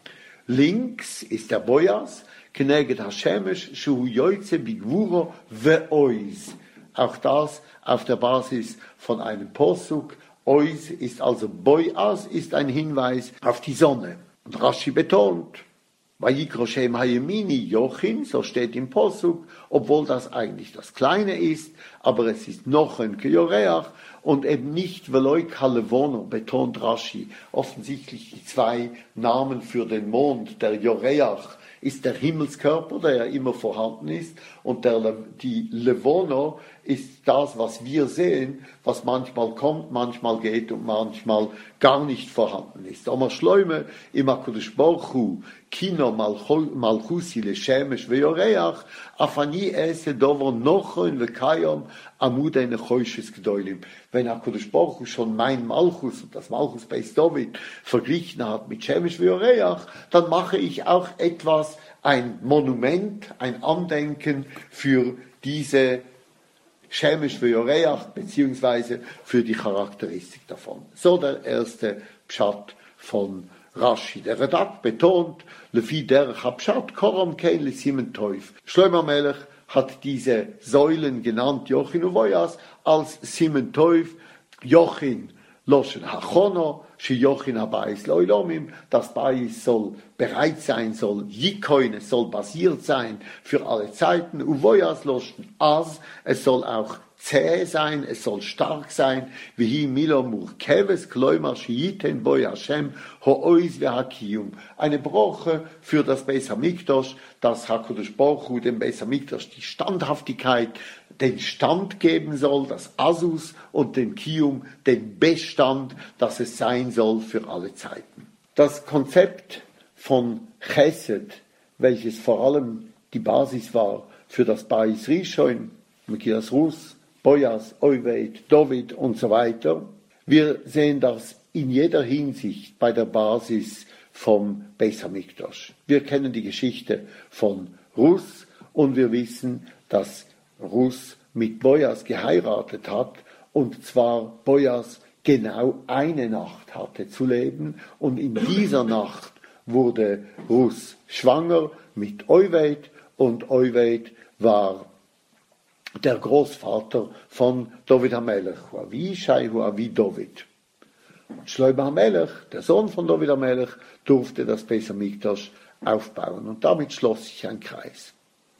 [SPEAKER 1] Links ist der Bojas, Keneged Hashemesh, Shuhu Yoitze Bigvuro Ve'ois. Auch das auf der Basis von einem Posuk. Ois ist also Bojas, ist ein Hinweis auf die Sonne. Und Rashi betont, Vayikro Shem Hayemini Jochin, so steht im Posuk, obwohl das eigentlich das Kleine ist, aber es ist noch ein Kejoreach und eben nicht Veloi Kalevono, betont Rashi. Offensichtlich die zwei Namen für den Mond. Der Joreach ist der Himmelskörper, der ja immer vorhanden ist, und der, die Levono ist das, was wir sehen, was manchmal kommt, manchmal geht und manchmal gar nicht vorhanden ist. Oma Schleume im HaKadosh Baruch Hu, Kino Malchusi Leshemesh Veyoreach, Afani Ese Dover Nochoin Vekayom Amude Nechoishes Gdoilim. Wenn HaKadosh Baruch Hu schon mein Malchus und das Malchus Beis David verglichen hat mit Shemesh Veyoreach, dann mache ich auch etwas, ein Monument, ein Andenken für diese Shemesh Veyoreach, beziehungsweise für die Charakteristik davon. So der erste Pshat von Rashi. Der Radak betont, Lefi derech Pshat Koram kein Lesimen Teuf. Shlomo Melech hat diese Säulen genannt, Jochin Uvoyas, als Simen Teuf, Jochin Loschen Hachono, Shi Jochin Abayis Loilomim, das Bayis soll bereit sein, soll Yikoin, es soll basiert sein für alle Zeiten, Uvoyas Loschen As, es soll auch zäh sein, es soll stark sein, wie Milo Murkeves, Kloimar Shiiten, Boy Hashem, Ho'ois Ve'Hakiyum. Eine Broche für das Beis Hamikdash, das HaKadosh Baruch Hu dem Beis Hamikdash die Standhaftigkeit, den Stand geben soll, das Asus, und den Kiyum, den Bestand, dass es sein soll für alle Zeiten. Das Konzept von Chesed, welches vor allem die Basis war für das Bais Rishon, Mekilas Rus, Bojas, Oived, David und so weiter. Wir sehen das in jeder Hinsicht bei der Basis vom Beis Hamikdash. Wir kennen die Geschichte von Rus und wir wissen, dass Rus mit Bojas geheiratet hat, und zwar Bojas genau eine Nacht hatte zu leben, und in dieser Nacht wurde Rus schwanger mit Oived, und Oived war der Großvater von David HaMelech, wie Shai, wie David. Und Shlomo HaMelech, der Sohn von David HaMelech, durfte das Beis Hamikdash aufbauen, und damit schloss sich ein Kreis.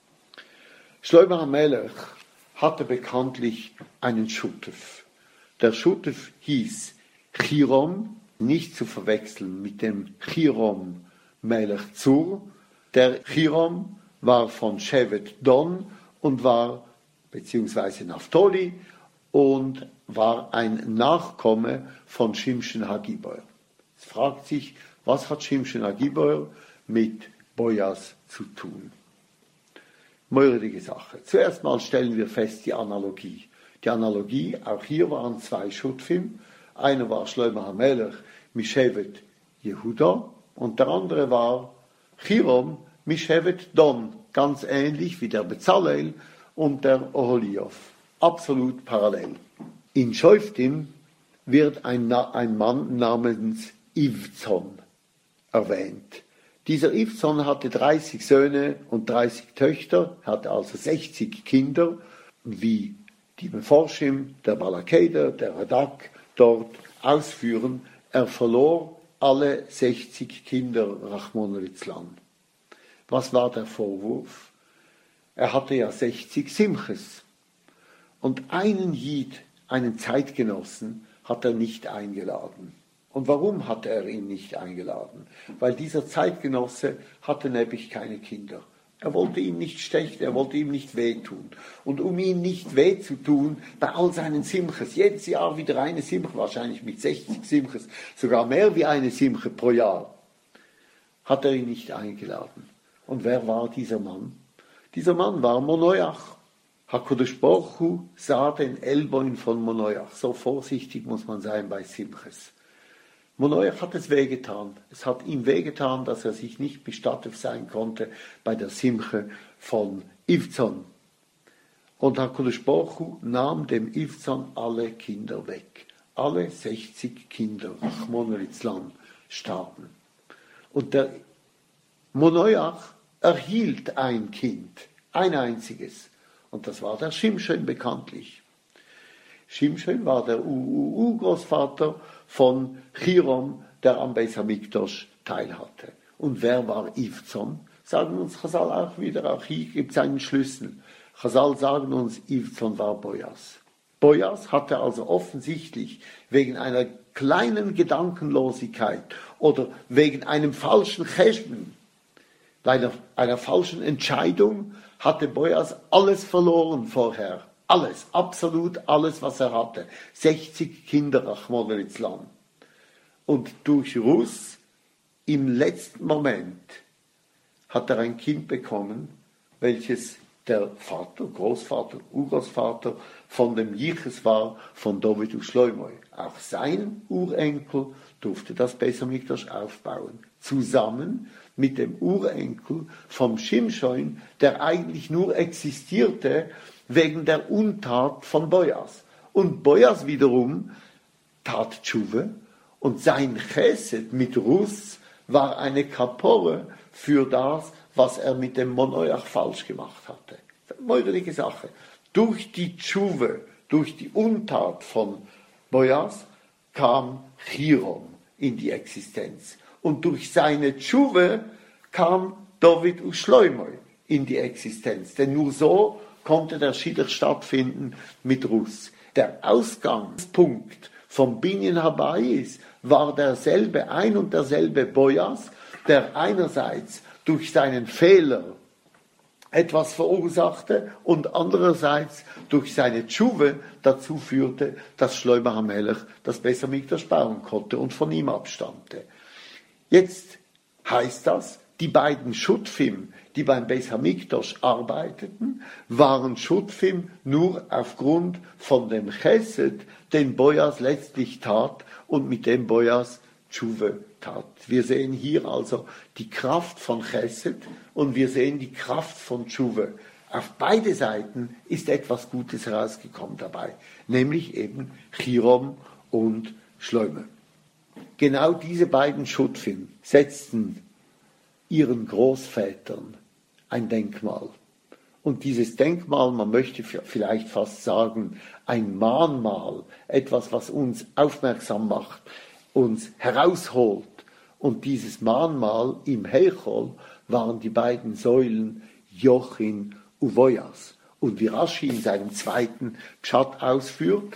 [SPEAKER 1] Shlomo HaMelech hatte bekanntlich einen Schutef. Der Schutef hieß Chirom, nicht zu verwechseln mit dem Chirom Melech Zur. Der Chirom war von Shevet Don und war, beziehungsweise Naphtali, und war ein Nachkomme von Shimshon HaGibor. Es fragt sich, was hat Shimshon HaGibor mit Bojas zu tun? Meurige Sache. Zuerst mal stellen wir fest die Analogie. Die Analogie, auch hier waren zwei Schutfim. Einer war Shlomo HaMelech Mishevet Yehuda und der andere war Chirom Mishevet Don, ganz ähnlich wie der Bezalel und der Oholiov. Absolut parallel. In Schoftim wird ein, ein Mann namens Ivzon erwähnt. Dieser Ivzon hatte dreißig Söhne und dreißig Töchter, hatte also sechzig Kinder, wie die Meforschim, der Balakeder, der Radak dort ausführen. Er verlor alle sechzig Kinder, Rachmon litzlan. Was war der Vorwurf? Er hatte ja sechzig Simches. Und einen Jid, einen Zeitgenossen, hat er nicht eingeladen. Und warum hatte er ihn nicht eingeladen? Weil dieser Zeitgenosse hatte nämlich keine Kinder. Er wollte ihn nicht stechen, er wollte ihm nicht wehtun. Und um ihm nicht weh zu tun, bei all seinen Simches, jedes Jahr wieder eine Simche, wahrscheinlich mit sechzig Simches, sogar mehr wie eine Simche pro Jahr, hat er ihn nicht eingeladen. Und wer war dieser Mann? Dieser Mann war Monoach. HaKadosh Baruch Hu sah den Elboin von Monoach. So vorsichtig muss man sein bei Simches. Monoach hat es wehgetan. Es hat ihm wehgetan, dass er sich nicht bestattet sein konnte bei der Simche von Ivzon. Und HaKadosh Baruch Hu nahm dem Ivzon alle Kinder weg. Alle sechzig Kinder, Rachmon litzlan, starben. Und der Monoach erhielt ein Kind, ein einziges. Und das war der Shimshon bekanntlich. Shimshon war der U-U-U-Großvater von Chirom, der am Beis Hamikdash teilhatte. Und wer war Ivzon? Sagen uns Chazal auch wieder, auch hier gibt es einen Schlüssel. Chazal sagen uns, Ivzon war Bojas. Bojas hatte also offensichtlich wegen einer kleinen Gedankenlosigkeit oder wegen einem falschen Cheshben, einer, einer falschen Entscheidung, hatte Bojas alles verloren vorher. Alles, absolut alles, was er hatte. sechzig Kinder, Rachmon litzlan. Und durch Rus, im letzten Moment, hat er ein Kind bekommen, welches der Vater, Großvater, Urgroßvater von dem Jiches war, von David und Shlomo. Auch sein Urenkel durfte das Beis Hamikdash aufbauen. Zusammen mit dem Urenkel vom Shimshon, der eigentlich nur existierte wegen der Untat von Bojas. Und Bojas wiederum tat Tshuve und sein Chesed mit Rus war eine Kapore für das, was er mit dem Monoach falsch gemacht hatte. Eine Sache. Durch die Tshuve, durch die Untat von Bojas kam Chirom in die Existenz. Und durch seine Tshuve kam David und Shlomo in die Existenz. Denn nur so konnte der Schidduch stattfinden mit Russ. Der Ausgangspunkt vom Binyan Habayis war derselbe, ein und derselbe Bojas, der einerseits durch seinen Fehler etwas verursachte und andererseits durch seine Tschuwe dazu führte, dass Shlomo HaMelech das Beis Hamikdash bauen konnte und von ihm abstammte. Jetzt heißt das, die beiden Schutfim, die beim Beis Hamikdash arbeiteten, waren Schutfim nur aufgrund von dem Chesed, den Bojas letztlich tat und mit dem Bojas Tschuwe tat. Wir sehen hier also die Kraft von Chesed und wir sehen die Kraft von Tschuwe. Auf beide Seiten ist etwas Gutes herausgekommen dabei, nämlich eben Chirom und Shlomo. Genau diese beiden Schutfim setzten ihren Großvätern ein Denkmal. Und dieses Denkmal, man möchte vielleicht fast sagen, ein Mahnmal, etwas, was uns aufmerksam macht, uns herausholt. Und dieses Mahnmal im Heichol waren die beiden Säulen Jochin und Bojas. Und wie Rashi in seinem zweiten Pshat ausführt,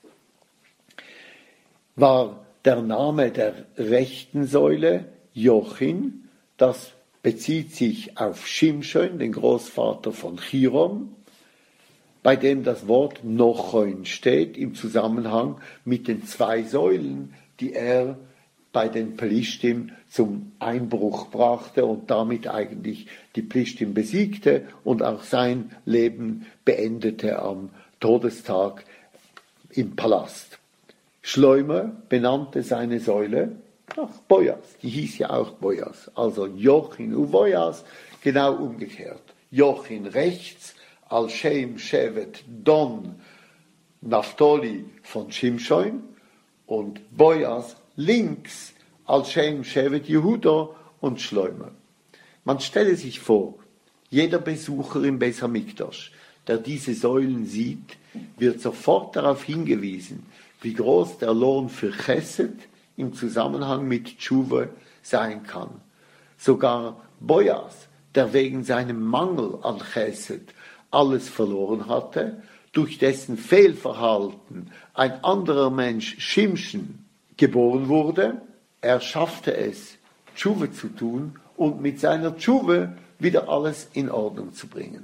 [SPEAKER 1] war der Name der rechten Säule Jochin, das bezieht sich auf Shimshon, den Großvater von Chirom, bei dem das Wort Nochon steht im Zusammenhang mit den zwei Säulen, die er bei den Plishtim zum Einbruch brachte und damit eigentlich die Plishtim besiegte und auch sein Leben beendete am Todestag im Palast. Shlomo benannte seine Säule nach Bojas, die hieß ja auch Bojas, also Jochin und Bojas, genau umgekehrt. Jochin rechts, Al-Shem, Shevet, Don, Naphtali von Shimshon und Bojas links, Al-Shem, Shevet, Yehuda und Shlomo. Man stelle sich vor, jeder Besucher im Beis Hamikdash, der diese Säulen sieht, wird sofort darauf hingewiesen, wie groß der Lohn für Chesed im Zusammenhang mit Tschuwe sein kann. Sogar Bojas, der wegen seinem Mangel an Chesed alles verloren hatte, durch dessen Fehlverhalten ein anderer Mensch Shimshon geboren wurde, er schaffte es, Tschuwe zu tun und mit seiner Tschuwe wieder alles in Ordnung zu bringen.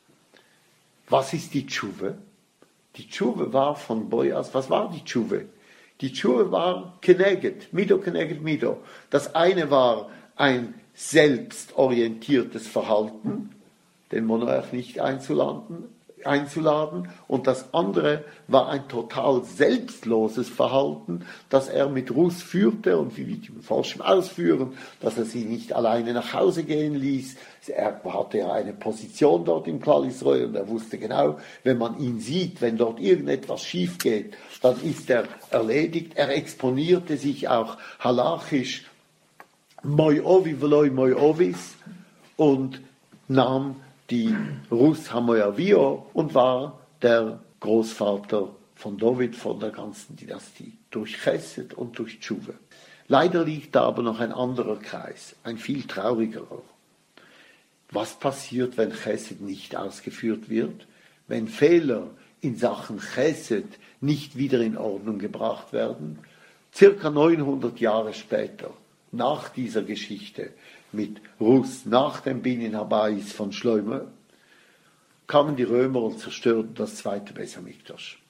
[SPEAKER 1] Was ist die Tschuwe? Die Tschuwe war von Bojas, was war die Tschuwe? Die Tschuwe war Keneged, Mido, Keneged, Mido. Das eine war ein selbstorientiertes Verhalten, den Monarch nicht einzuladen, einzuladen. Und das andere war ein total selbstloses Verhalten, das er mit Russ führte und wie wir die Forschung ausführen, dass er sie nicht alleine nach Hause gehen ließ. Er hatte ja eine Position dort im Klal Yisrael und er wusste genau, wenn man ihn sieht, wenn dort irgendetwas schief geht, dann ist er erledigt. Er exponierte sich auch halachisch moi ovi veloi moi ovis und nahm die Russ Hamoyavio und war der Großvater von David, von der ganzen Dynastie, durch Chesed und durch Tschuwe. Leider liegt da aber noch ein anderer Kreis, ein viel traurigerer. Was passiert, wenn Chesed nicht ausgeführt wird? Wenn Fehler in Sachen Chesed nicht wieder in Ordnung gebracht werden? Circa neunhundert Jahre später, nach dieser Geschichte mit Russ, nach dem Binyan Habayis von Shlomo, kamen die Römer und zerstörten das zweite Beis Hamikdash.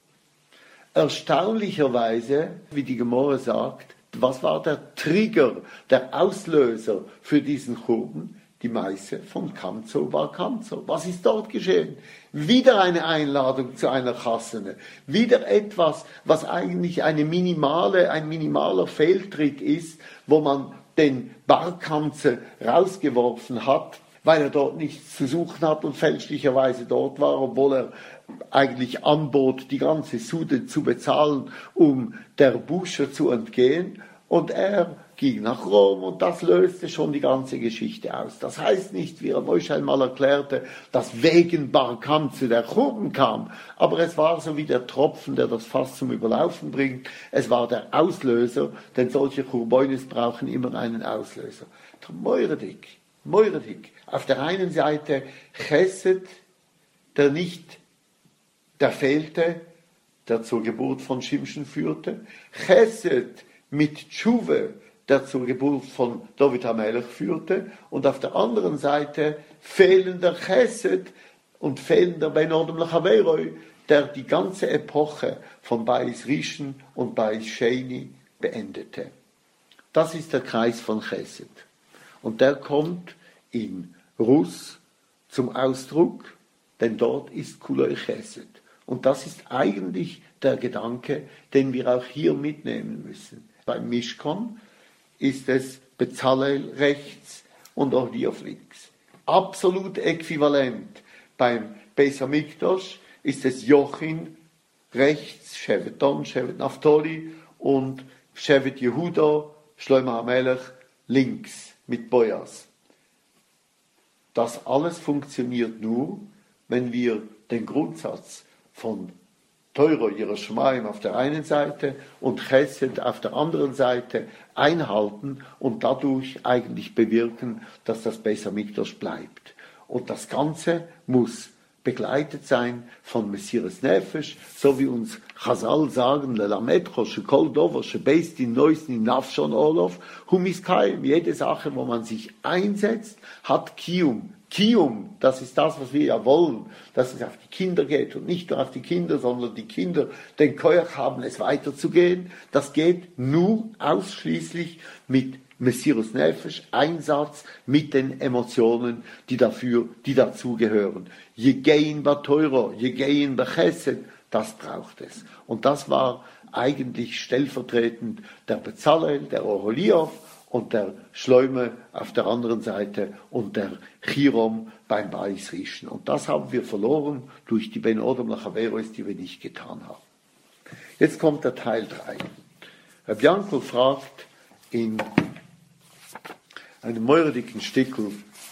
[SPEAKER 1] Erstaunlicherweise, wie die Gemorre sagt, was war der Trigger, der Auslöser für diesen Churban? Die Meise von Kamzo Bar Kamzo. Was ist dort geschehen? Wieder eine Einladung zu einer Chassene. Wieder etwas, was eigentlich eine minimale, ein minimaler Fehltritt ist, wo man den Bar Kamze rausgeworfen hat, weil er dort nichts zu suchen hat und fälschlicherweise dort war, obwohl er eigentlich anbot, die ganze Sude zu bezahlen, um der Buscher zu entgehen. Und er ging nach Rom und das löste schon die ganze Geschichte aus. Das heißt nicht, wie er Moshe einmal erklärte, dass wegen Bar Kamze der Churban kam, aber es war so wie der Tropfen, der das Fass zum Überlaufen bringt. Es war der Auslöser, denn solche Churbones brauchen immer einen Auslöser. Moiredik, Moiredik. Auf der einen Seite Chesed der nicht, der fehlte, der zur Geburt von Shimshon führte. Chesed mit Tshuve, der zur Geburt von David HaMelech führte. Und auf der anderen Seite fehlender Chesed und fehlender Ben Odom Lachaveroi, der die ganze Epoche von Bais Rishon und Bais Sheni beendete. Das ist der Kreis von Chesed. Und der kommt in Rus zum Ausdruck, denn dort ist Kuloi Chesed. Und das ist eigentlich der Gedanke, den wir auch hier mitnehmen müssen. Beim Mishkan ist es Bezalel rechts und Oholiab links. Absolut äquivalent. Beim Beis Hamikdash ist es Jochin rechts, Shevet Dan, Shevet Naphtali und Shevet Yehuda, Shlomo HaMelech links mit Boaz. Das alles funktioniert nur, wenn wir den Grundsatz von Teuro Yerushalayim auf der einen Seite und Chesed auf der anderen Seite einhalten und dadurch eigentlich bewirken, dass das Beis Hamikdash bleibt. Und das Ganze muss begleitet sein von Mesiras Nefesh, so wie uns Chazal sagen, Lelametcho, Shekol Dover, Shebeist in Neusni, Nafshon Olof, Humiskayim, jede Sache, wo man sich einsetzt, hat Kiyum. Kiyum, das ist das, was wir ja wollen, dass es auf die Kinder geht und nicht nur auf die Kinder, sondern die Kinder den Koyach haben, es weiterzugehen. Das geht nur ausschließlich mit Mesiras Nefesh, Einsatz mit den Emotionen, die dafür, die dazugehören. Je gehen ba Teuro, je gehen ba Chesed, das braucht es. Und das war eigentlich stellvertretend der Bezalel, der Oholiab und der Shloime auf der anderen Seite und der Chirom beim Bais Rishon. Und das haben wir verloren durch die Ben Odom Lachaveros, die wir nicht getan haben. Jetzt kommt der Teil drei. Rabbi Yankel fragt in einem meuredicken Stickel,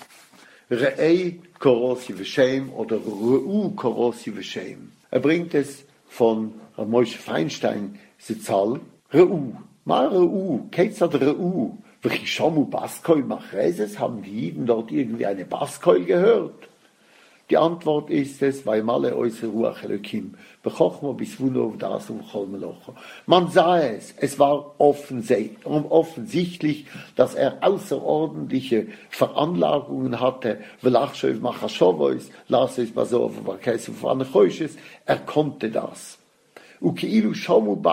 [SPEAKER 1] Re'ei Korosi V'Shem oder Re'u Korosi V'Shem. Er bringt es von Moshe Feinstein, Sitzal, Re'u. Mal Re'u, Ketzad Re'u. V'Chishamu Baskoil Machreses, haben die Jiden dort irgendwie eine Baskoil gehört? Die Antwort ist es, weil Male Oise Ruach Elokim, Bechochmo bis Wunov das um Cholmelocho. Man sah es, es war offensichtlich, dass er außerordentliche Veranlagungen hatte, Velachshov Machashovois, Lases Basov, Vakesuf Anachoishes, er konnte das. Es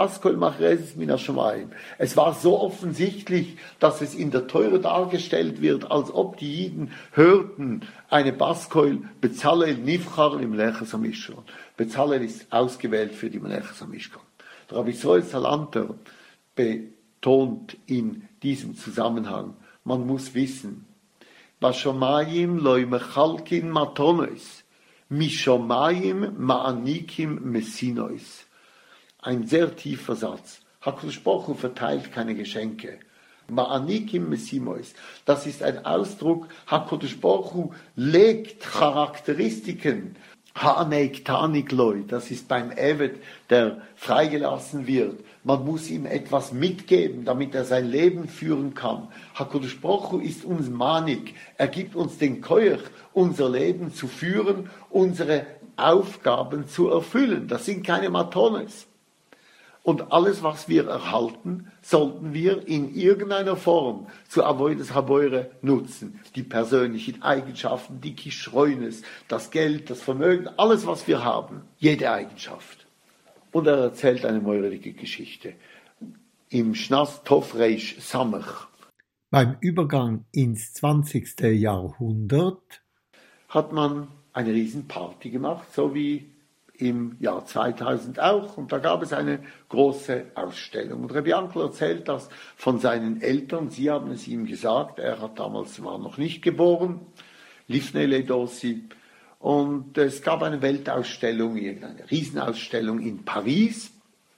[SPEAKER 1] war so offensichtlich, dass es in der Teure dargestellt wird, als ob die Jiden hörten, eine Baskoil, Bezalel Nivchar im Meleches HaMishkan. Bezalel ist ausgewählt für die Meleches HaMishkan. Der Rabbi Israel Salanter betont in diesem Zusammenhang, man muss wissen, Bashomayim loy mechalkin matonois, Mishomayim ma'anikim messinois. Ein sehr tiefer Satz. HaKadosh Baruch Hu verteilt keine Geschenke. Ma'anikim mesimois. Das ist ein Ausdruck, HaKadosh Baruch Hu legt Charakteristiken. Ha'aneiktanik loy. Das ist beim Evet, der freigelassen wird. Man muss ihm etwas mitgeben, damit er sein Leben führen kann. HaKadosh Baruch Hu ist uns manig. Er gibt uns den Koyach, unser Leben zu führen, unsere Aufgaben zu erfüllen. Das sind keine Matones. Und alles, was wir erhalten, sollten wir in irgendeiner Form zu Avodas Haboire nutzen. Die persönlichen Eigenschaften, die Kischreunes, das Geld, das Vermögen, alles, was wir haben. Jede Eigenschaft. Und er erzählt eine meurelige Geschichte. Im Schnas Tofreish Samach.
[SPEAKER 2] Beim Übergang ins zwanzigste Jahrhundert
[SPEAKER 1] hat man eine Riesenparty gemacht, so wie im Jahr zweitausend auch, und da gab es eine große Ausstellung. Und Rabbi Yankel erzählt das von seinen Eltern, sie haben es ihm gesagt, er hat damals, war noch nicht geboren, Lifnei Ledosi, und es gab eine Weltausstellung, irgendeine Riesenausstellung in Paris,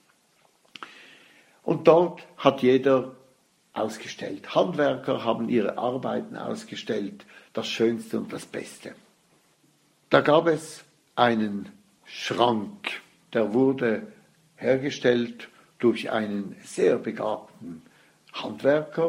[SPEAKER 1] und dort hat jeder ausgestellt. Handwerker haben ihre Arbeiten ausgestellt, das Schönste und das Beste. Da gab es einen Schrank, der wurde hergestellt durch einen sehr begabten Handwerker,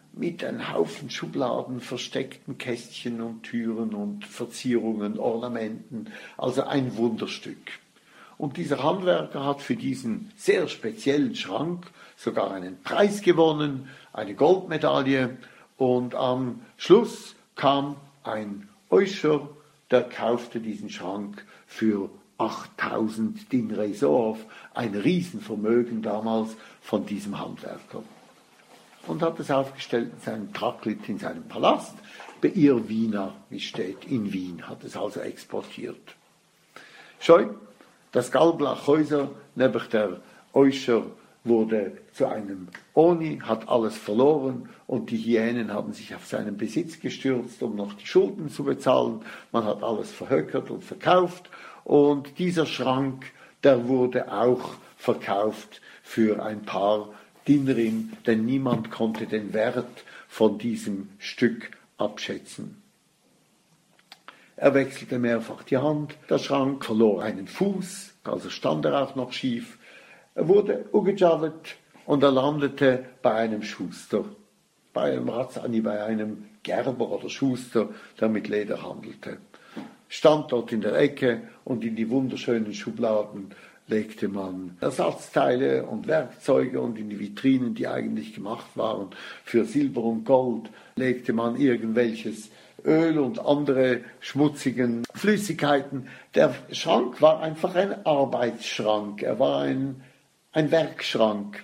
[SPEAKER 1] mit einem Haufen Schubladen, versteckten Kästchen und Türen und Verzierungen, Ornamenten, also ein Wunderstück. Und dieser Handwerker hat für diesen sehr speziellen Schrank sogar einen Preis gewonnen, eine Goldmedaille, und am Schluss kam ein Euscher, der kaufte diesen Schrank für achttausend Dinrei So'ov, ein Riesenvermögen damals von diesem Handwerker. Und hat es aufgestellt in seinem Traklit, in seinem Palast, Beir Wiener, wie steht, in Wien, hat es also exportiert. Schau, das Galblachhäuser, neben der Euscher, wurde zu einem Oni, hat alles verloren, und die Hyänen haben sich auf seinen Besitz gestürzt, um noch die Schulden zu bezahlen. Man hat alles verhökert und verkauft, und dieser Schrank, der wurde auch verkauft für ein paar Dinrim, denn niemand konnte den Wert von diesem Stück abschätzen. Er wechselte mehrfach die Hand, der Schrank verlor einen Fuß, also stand er auch noch schief. Er wurde ugejavet und er landete bei einem Schuster, bei einem Ratzani, bei einem Gerber oder Schuster, der mit Leder handelte. Stand dort in der Ecke, und in die wunderschönen Schubladen legte man Ersatzteile und Werkzeuge, und in die Vitrinen, die eigentlich gemacht waren für Silber und Gold, legte man irgendwelches Öl und andere schmutzigen Flüssigkeiten. Der Schrank war einfach ein Arbeitsschrank, er war ein, ein Werkschrank.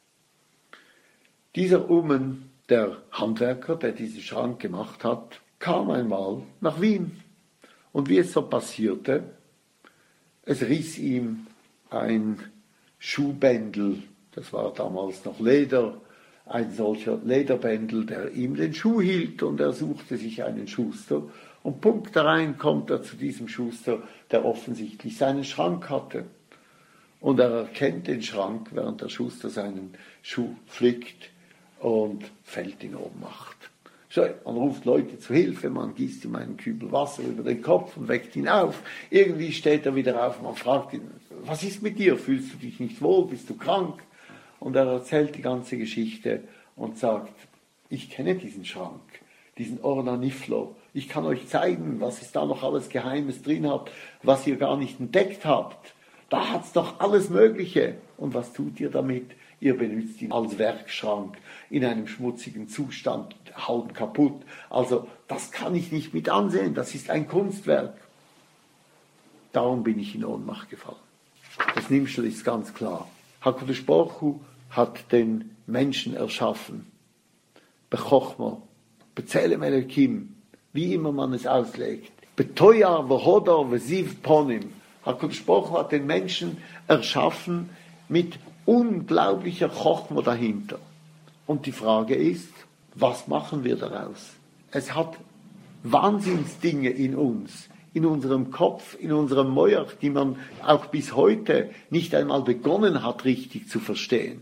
[SPEAKER 1] Dieser Umen, der Handwerker, der diesen Schrank gemacht hat, kam einmal nach Wien. Und wie es so passierte, es riss ihm ein Schuhbändel, das war damals noch Leder, ein solcher Lederbändel, der ihm den Schuh hielt, und er suchte sich einen Schuster, und punkt rein kommt er zu diesem Schuster, der offensichtlich seinen Schrank hatte. Und er erkennt den Schrank, während der Schuster seinen Schuh flickt, und fällt in Ohnmacht. So, man ruft Leute zu Hilfe, man gießt ihm einen Kübel Wasser über den Kopf und weckt ihn auf. Irgendwie steht er wieder auf, man fragt ihn, was ist mit dir? Fühlst du dich nicht wohl? Bist du krank? Und er erzählt die ganze Geschichte und sagt, ich kenne diesen Schrank, diesen Orna Niflo. Ich kann euch zeigen, was es da noch alles Geheimes drin hat, was ihr gar nicht entdeckt habt. Da hat's doch alles Mögliche. Und was tut ihr damit? Ihr benutzt ihn als Werkschrank in einem schmutzigen Zustand, halb kaputt. Also das kann ich nicht mit ansehen, das ist ein Kunstwerk. Darum bin ich in Ohnmacht gefallen. Das Nimschel ist ganz klar. HaKadosh Baruch Hu hat den Menschen erschaffen. Bechochma, Bezelem Elokim, wie immer man es auslegt. Betoya, Vohoda, Vesiv Ponim. HaKadosh Baruch Hu hat den Menschen erschaffen mit unglaublicher Chochma dahinter. Und die Frage ist, was machen wir daraus? Es hat Wahnsinnsdinge in uns, in unserem Kopf, in unserem Moach, die man auch bis heute nicht einmal begonnen hat, richtig zu verstehen.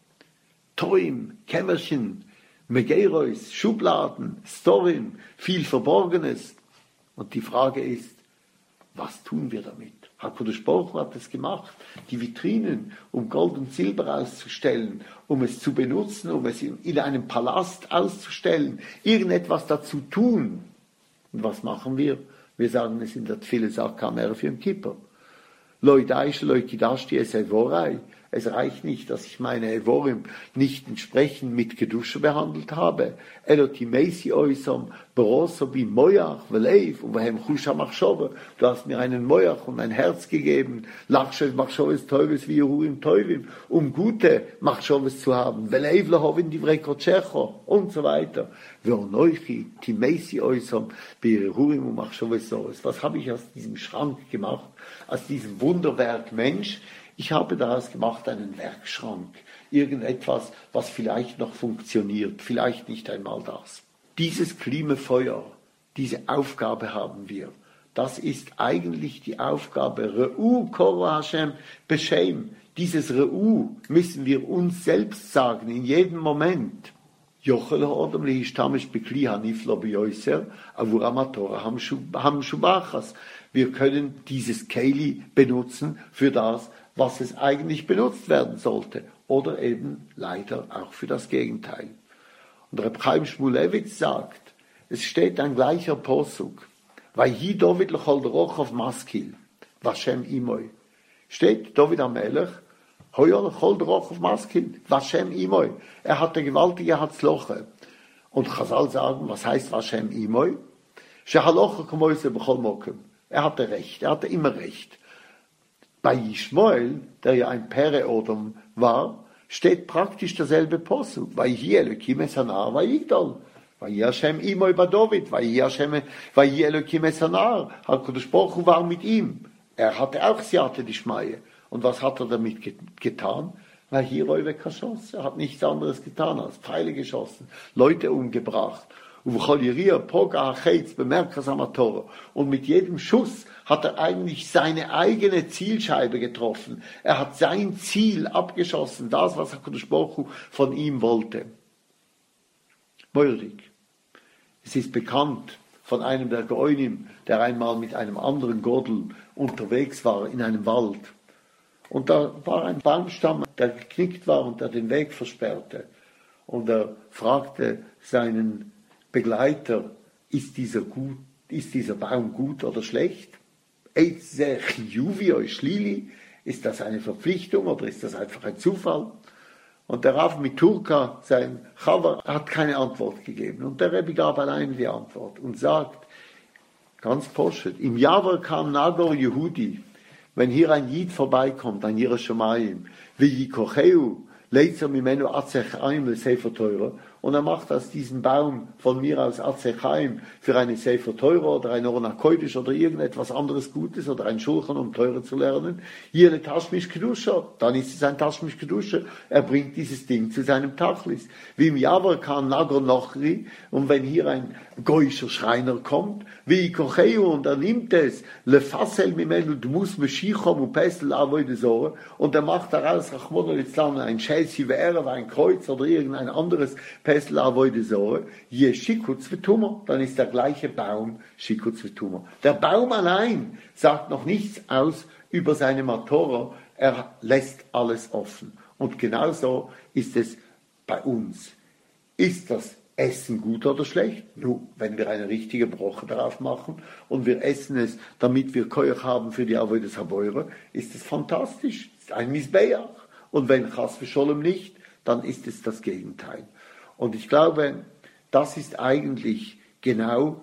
[SPEAKER 1] Toim, Kämmerchen, Megeiros, Schubladen, Storim, viel Verborgenes. Und die Frage ist, was tun wir damit? HaKadosh Baruch Hu hat es gemacht, die Vitrinen, um Gold und Silber auszustellen, um es zu benutzen, um es in einem Palast auszustellen, irgendetwas dazu tun. Und was machen wir? Wir sagen es in der Tfile Sakam Erev Yom Kippur. Loi daish, loi kidashti es evorai. Es reicht nicht, dass ich meine Evorim nicht entsprechend mit Kedusha behandelt habe. Eloti meisi oisom, beroso bi moyach, veleiv, uvehem chusha machshove. Du hast mir einen Moyach und ein Herz gegeben. Lachshev machshoves teuves vi yehurim teuvim, um gute Machshoves zu haben. Veleiv lahovin divrei kotschecho und so weiter. Veonoichi, ti meisi oisom, bi yehurim und machshoves soves. Was habe ich aus diesem Schrank gemacht? Aus diesem Wunderwerk Mensch? Ich habe daraus gemacht einen Werkschrank, irgendetwas, was vielleicht noch funktioniert, vielleicht nicht einmal das. Dieses Klimafeuer, diese Aufgabe haben wir. Das ist eigentlich die Aufgabe, Re'u Koro Hashem Beshem. Dieses Re'u müssen wir uns selbst sagen, in jedem Moment. Yochel ha'odam lehishtamesh bekli haniflo beyoyser, avur amatora ham shubachas. Wir können dieses Keili benutzen für das, was es eigentlich benutzt werden sollte. Oder eben leider auch für das Gegenteil. Und Reb Chaim Shmulevitz sagt, es steht ein gleicher Posuk. Vayhi David lechol derochav maskil, Vashem imoy. Steht David HaMelech, hoya lechol derochav maskil, Vashem imoy. Er hatte gewaltige Hatzloche. Und Chazal sagen, was heißt Vashem imoy? Shehaloche komoise bechol mokem. Er hatte Recht, er hatte immer Recht. Bei Yishmael, der ja ein Pere-Odom war, steht praktisch derselbe Posuk. Vayhi Elokim es hanar vayigdol. Vayhi Hashem imoy ba David. Vayhi Hashem, Vayhi Elokim es hanar. HaKadosh Baruch Hu war mit ihm. Er hatte auch Siyata Dishmaye. Und was hat er damit getan? Vayhi Roi vekashos. Er hat nichts anderes getan als Pfeile geschossen, Leute umgebracht. Und mit jedem Schuss hat er eigentlich seine eigene Zielscheibe getroffen. Er hat sein Ziel abgeschossen, das, was HaKadosh Baruch Hu von ihm wollte. Moirig. Es ist bekannt von einem der Goïnim, der einmal mit einem anderen Godel unterwegs war in einem Wald. Und da war ein Baumstamm, der geknickt war und der den Weg versperrte. Und er fragte seinen Begleiter, ist dieser, gut, ist dieser Baum gut oder schlecht? Ist das eine Verpflichtung oder ist das einfach ein Zufall? Und der Rav Miturka, sein Chaver, hat keine Antwort gegeben. Und der Rebbe gab allein die Antwort und sagt, ganz poschet, im Javar kam Nagor Yehudi, wenn hier ein Jid vorbeikommt, ein Yerushalayim, wie Yikocheu, Leitzer mimenu Atzechaim le Sefer Teure, und er macht aus diesem Baum von mir aus Atzechaim für eine Sefer Teure oder ein Orna Kodesh oder irgendetwas anderes Gutes oder ein Schulchan, um Teure zu lernen. Hier eine Tashmish Kedusha, dann ist es ein Tashmish Kedusha. Er bringt dieses Ding zu seinem Tachlis. Wie im Javar kann Nagor Nochri, und wenn hier ein goischer Schreiner kommt, wie Kocheu, und er nimmt es, le Fassel mimenu Dmus Meshichom und Pesel Avoide Sore, und er macht daraus Rachmon al-Islam ein Chelsea Ve'erev, ein Kreuz oder irgendein anderes Pesel Avoide Sore, je Shikutz V'Tumor, dann ist der gleiche Baum Shikutz V'Tumor. Der Baum allein sagt noch nichts aus über seine Matora, er lässt alles offen. Und genauso ist es bei uns. Ist das Essen gut oder schlecht? Nun, wenn wir eine richtige Broche darauf machen und wir essen es, damit wir Koyach haben für die Avodas Haboire, ist es fantastisch, ist ein Misbeach. Und wenn Chas v'Sholem nicht, dann ist es das Gegenteil. Und ich glaube, das ist eigentlich genau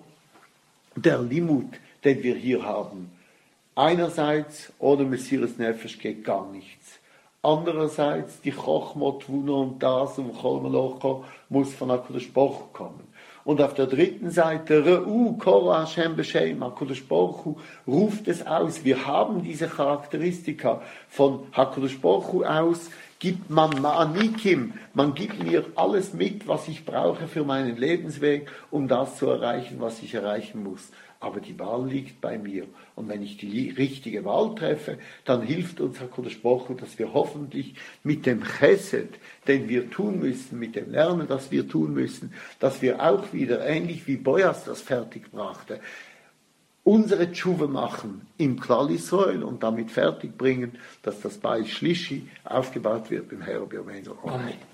[SPEAKER 1] der Limut, den wir hier haben. Einerseits, ohne Messias Nefesh geht gar nichts. Andererseits, die Chochmot, Wuna und Das und Cholmalocha muss von HaKadosh Baruch Hu kommen. Und auf der dritten Seite, Re'u, Kora Hashem B'Shem, HaKadosh Baruch Hu ruft es aus. Wir haben diese Charakteristika von HaKadosh Baruch Hu aus, gibt man Ma'anikim, man gibt mir alles mit, was ich brauche für meinen Lebensweg, um das zu erreichen, was ich erreichen muss. Aber die Wahl liegt bei mir. Und wenn ich die richtige Wahl treffe, dann hilft uns HaKadosh Baruch Hu, dass wir hoffentlich mit dem Chesed, den wir tun müssen, mit dem Lernen, das wir tun müssen, dass wir auch wieder, ähnlich wie Bojas das fertig brachte, unsere Tshuve machen im Klal Israel und damit fertig bringen, dass das Beis Shlishi aufgebaut wird im Herr B'Yomeinu. Amen.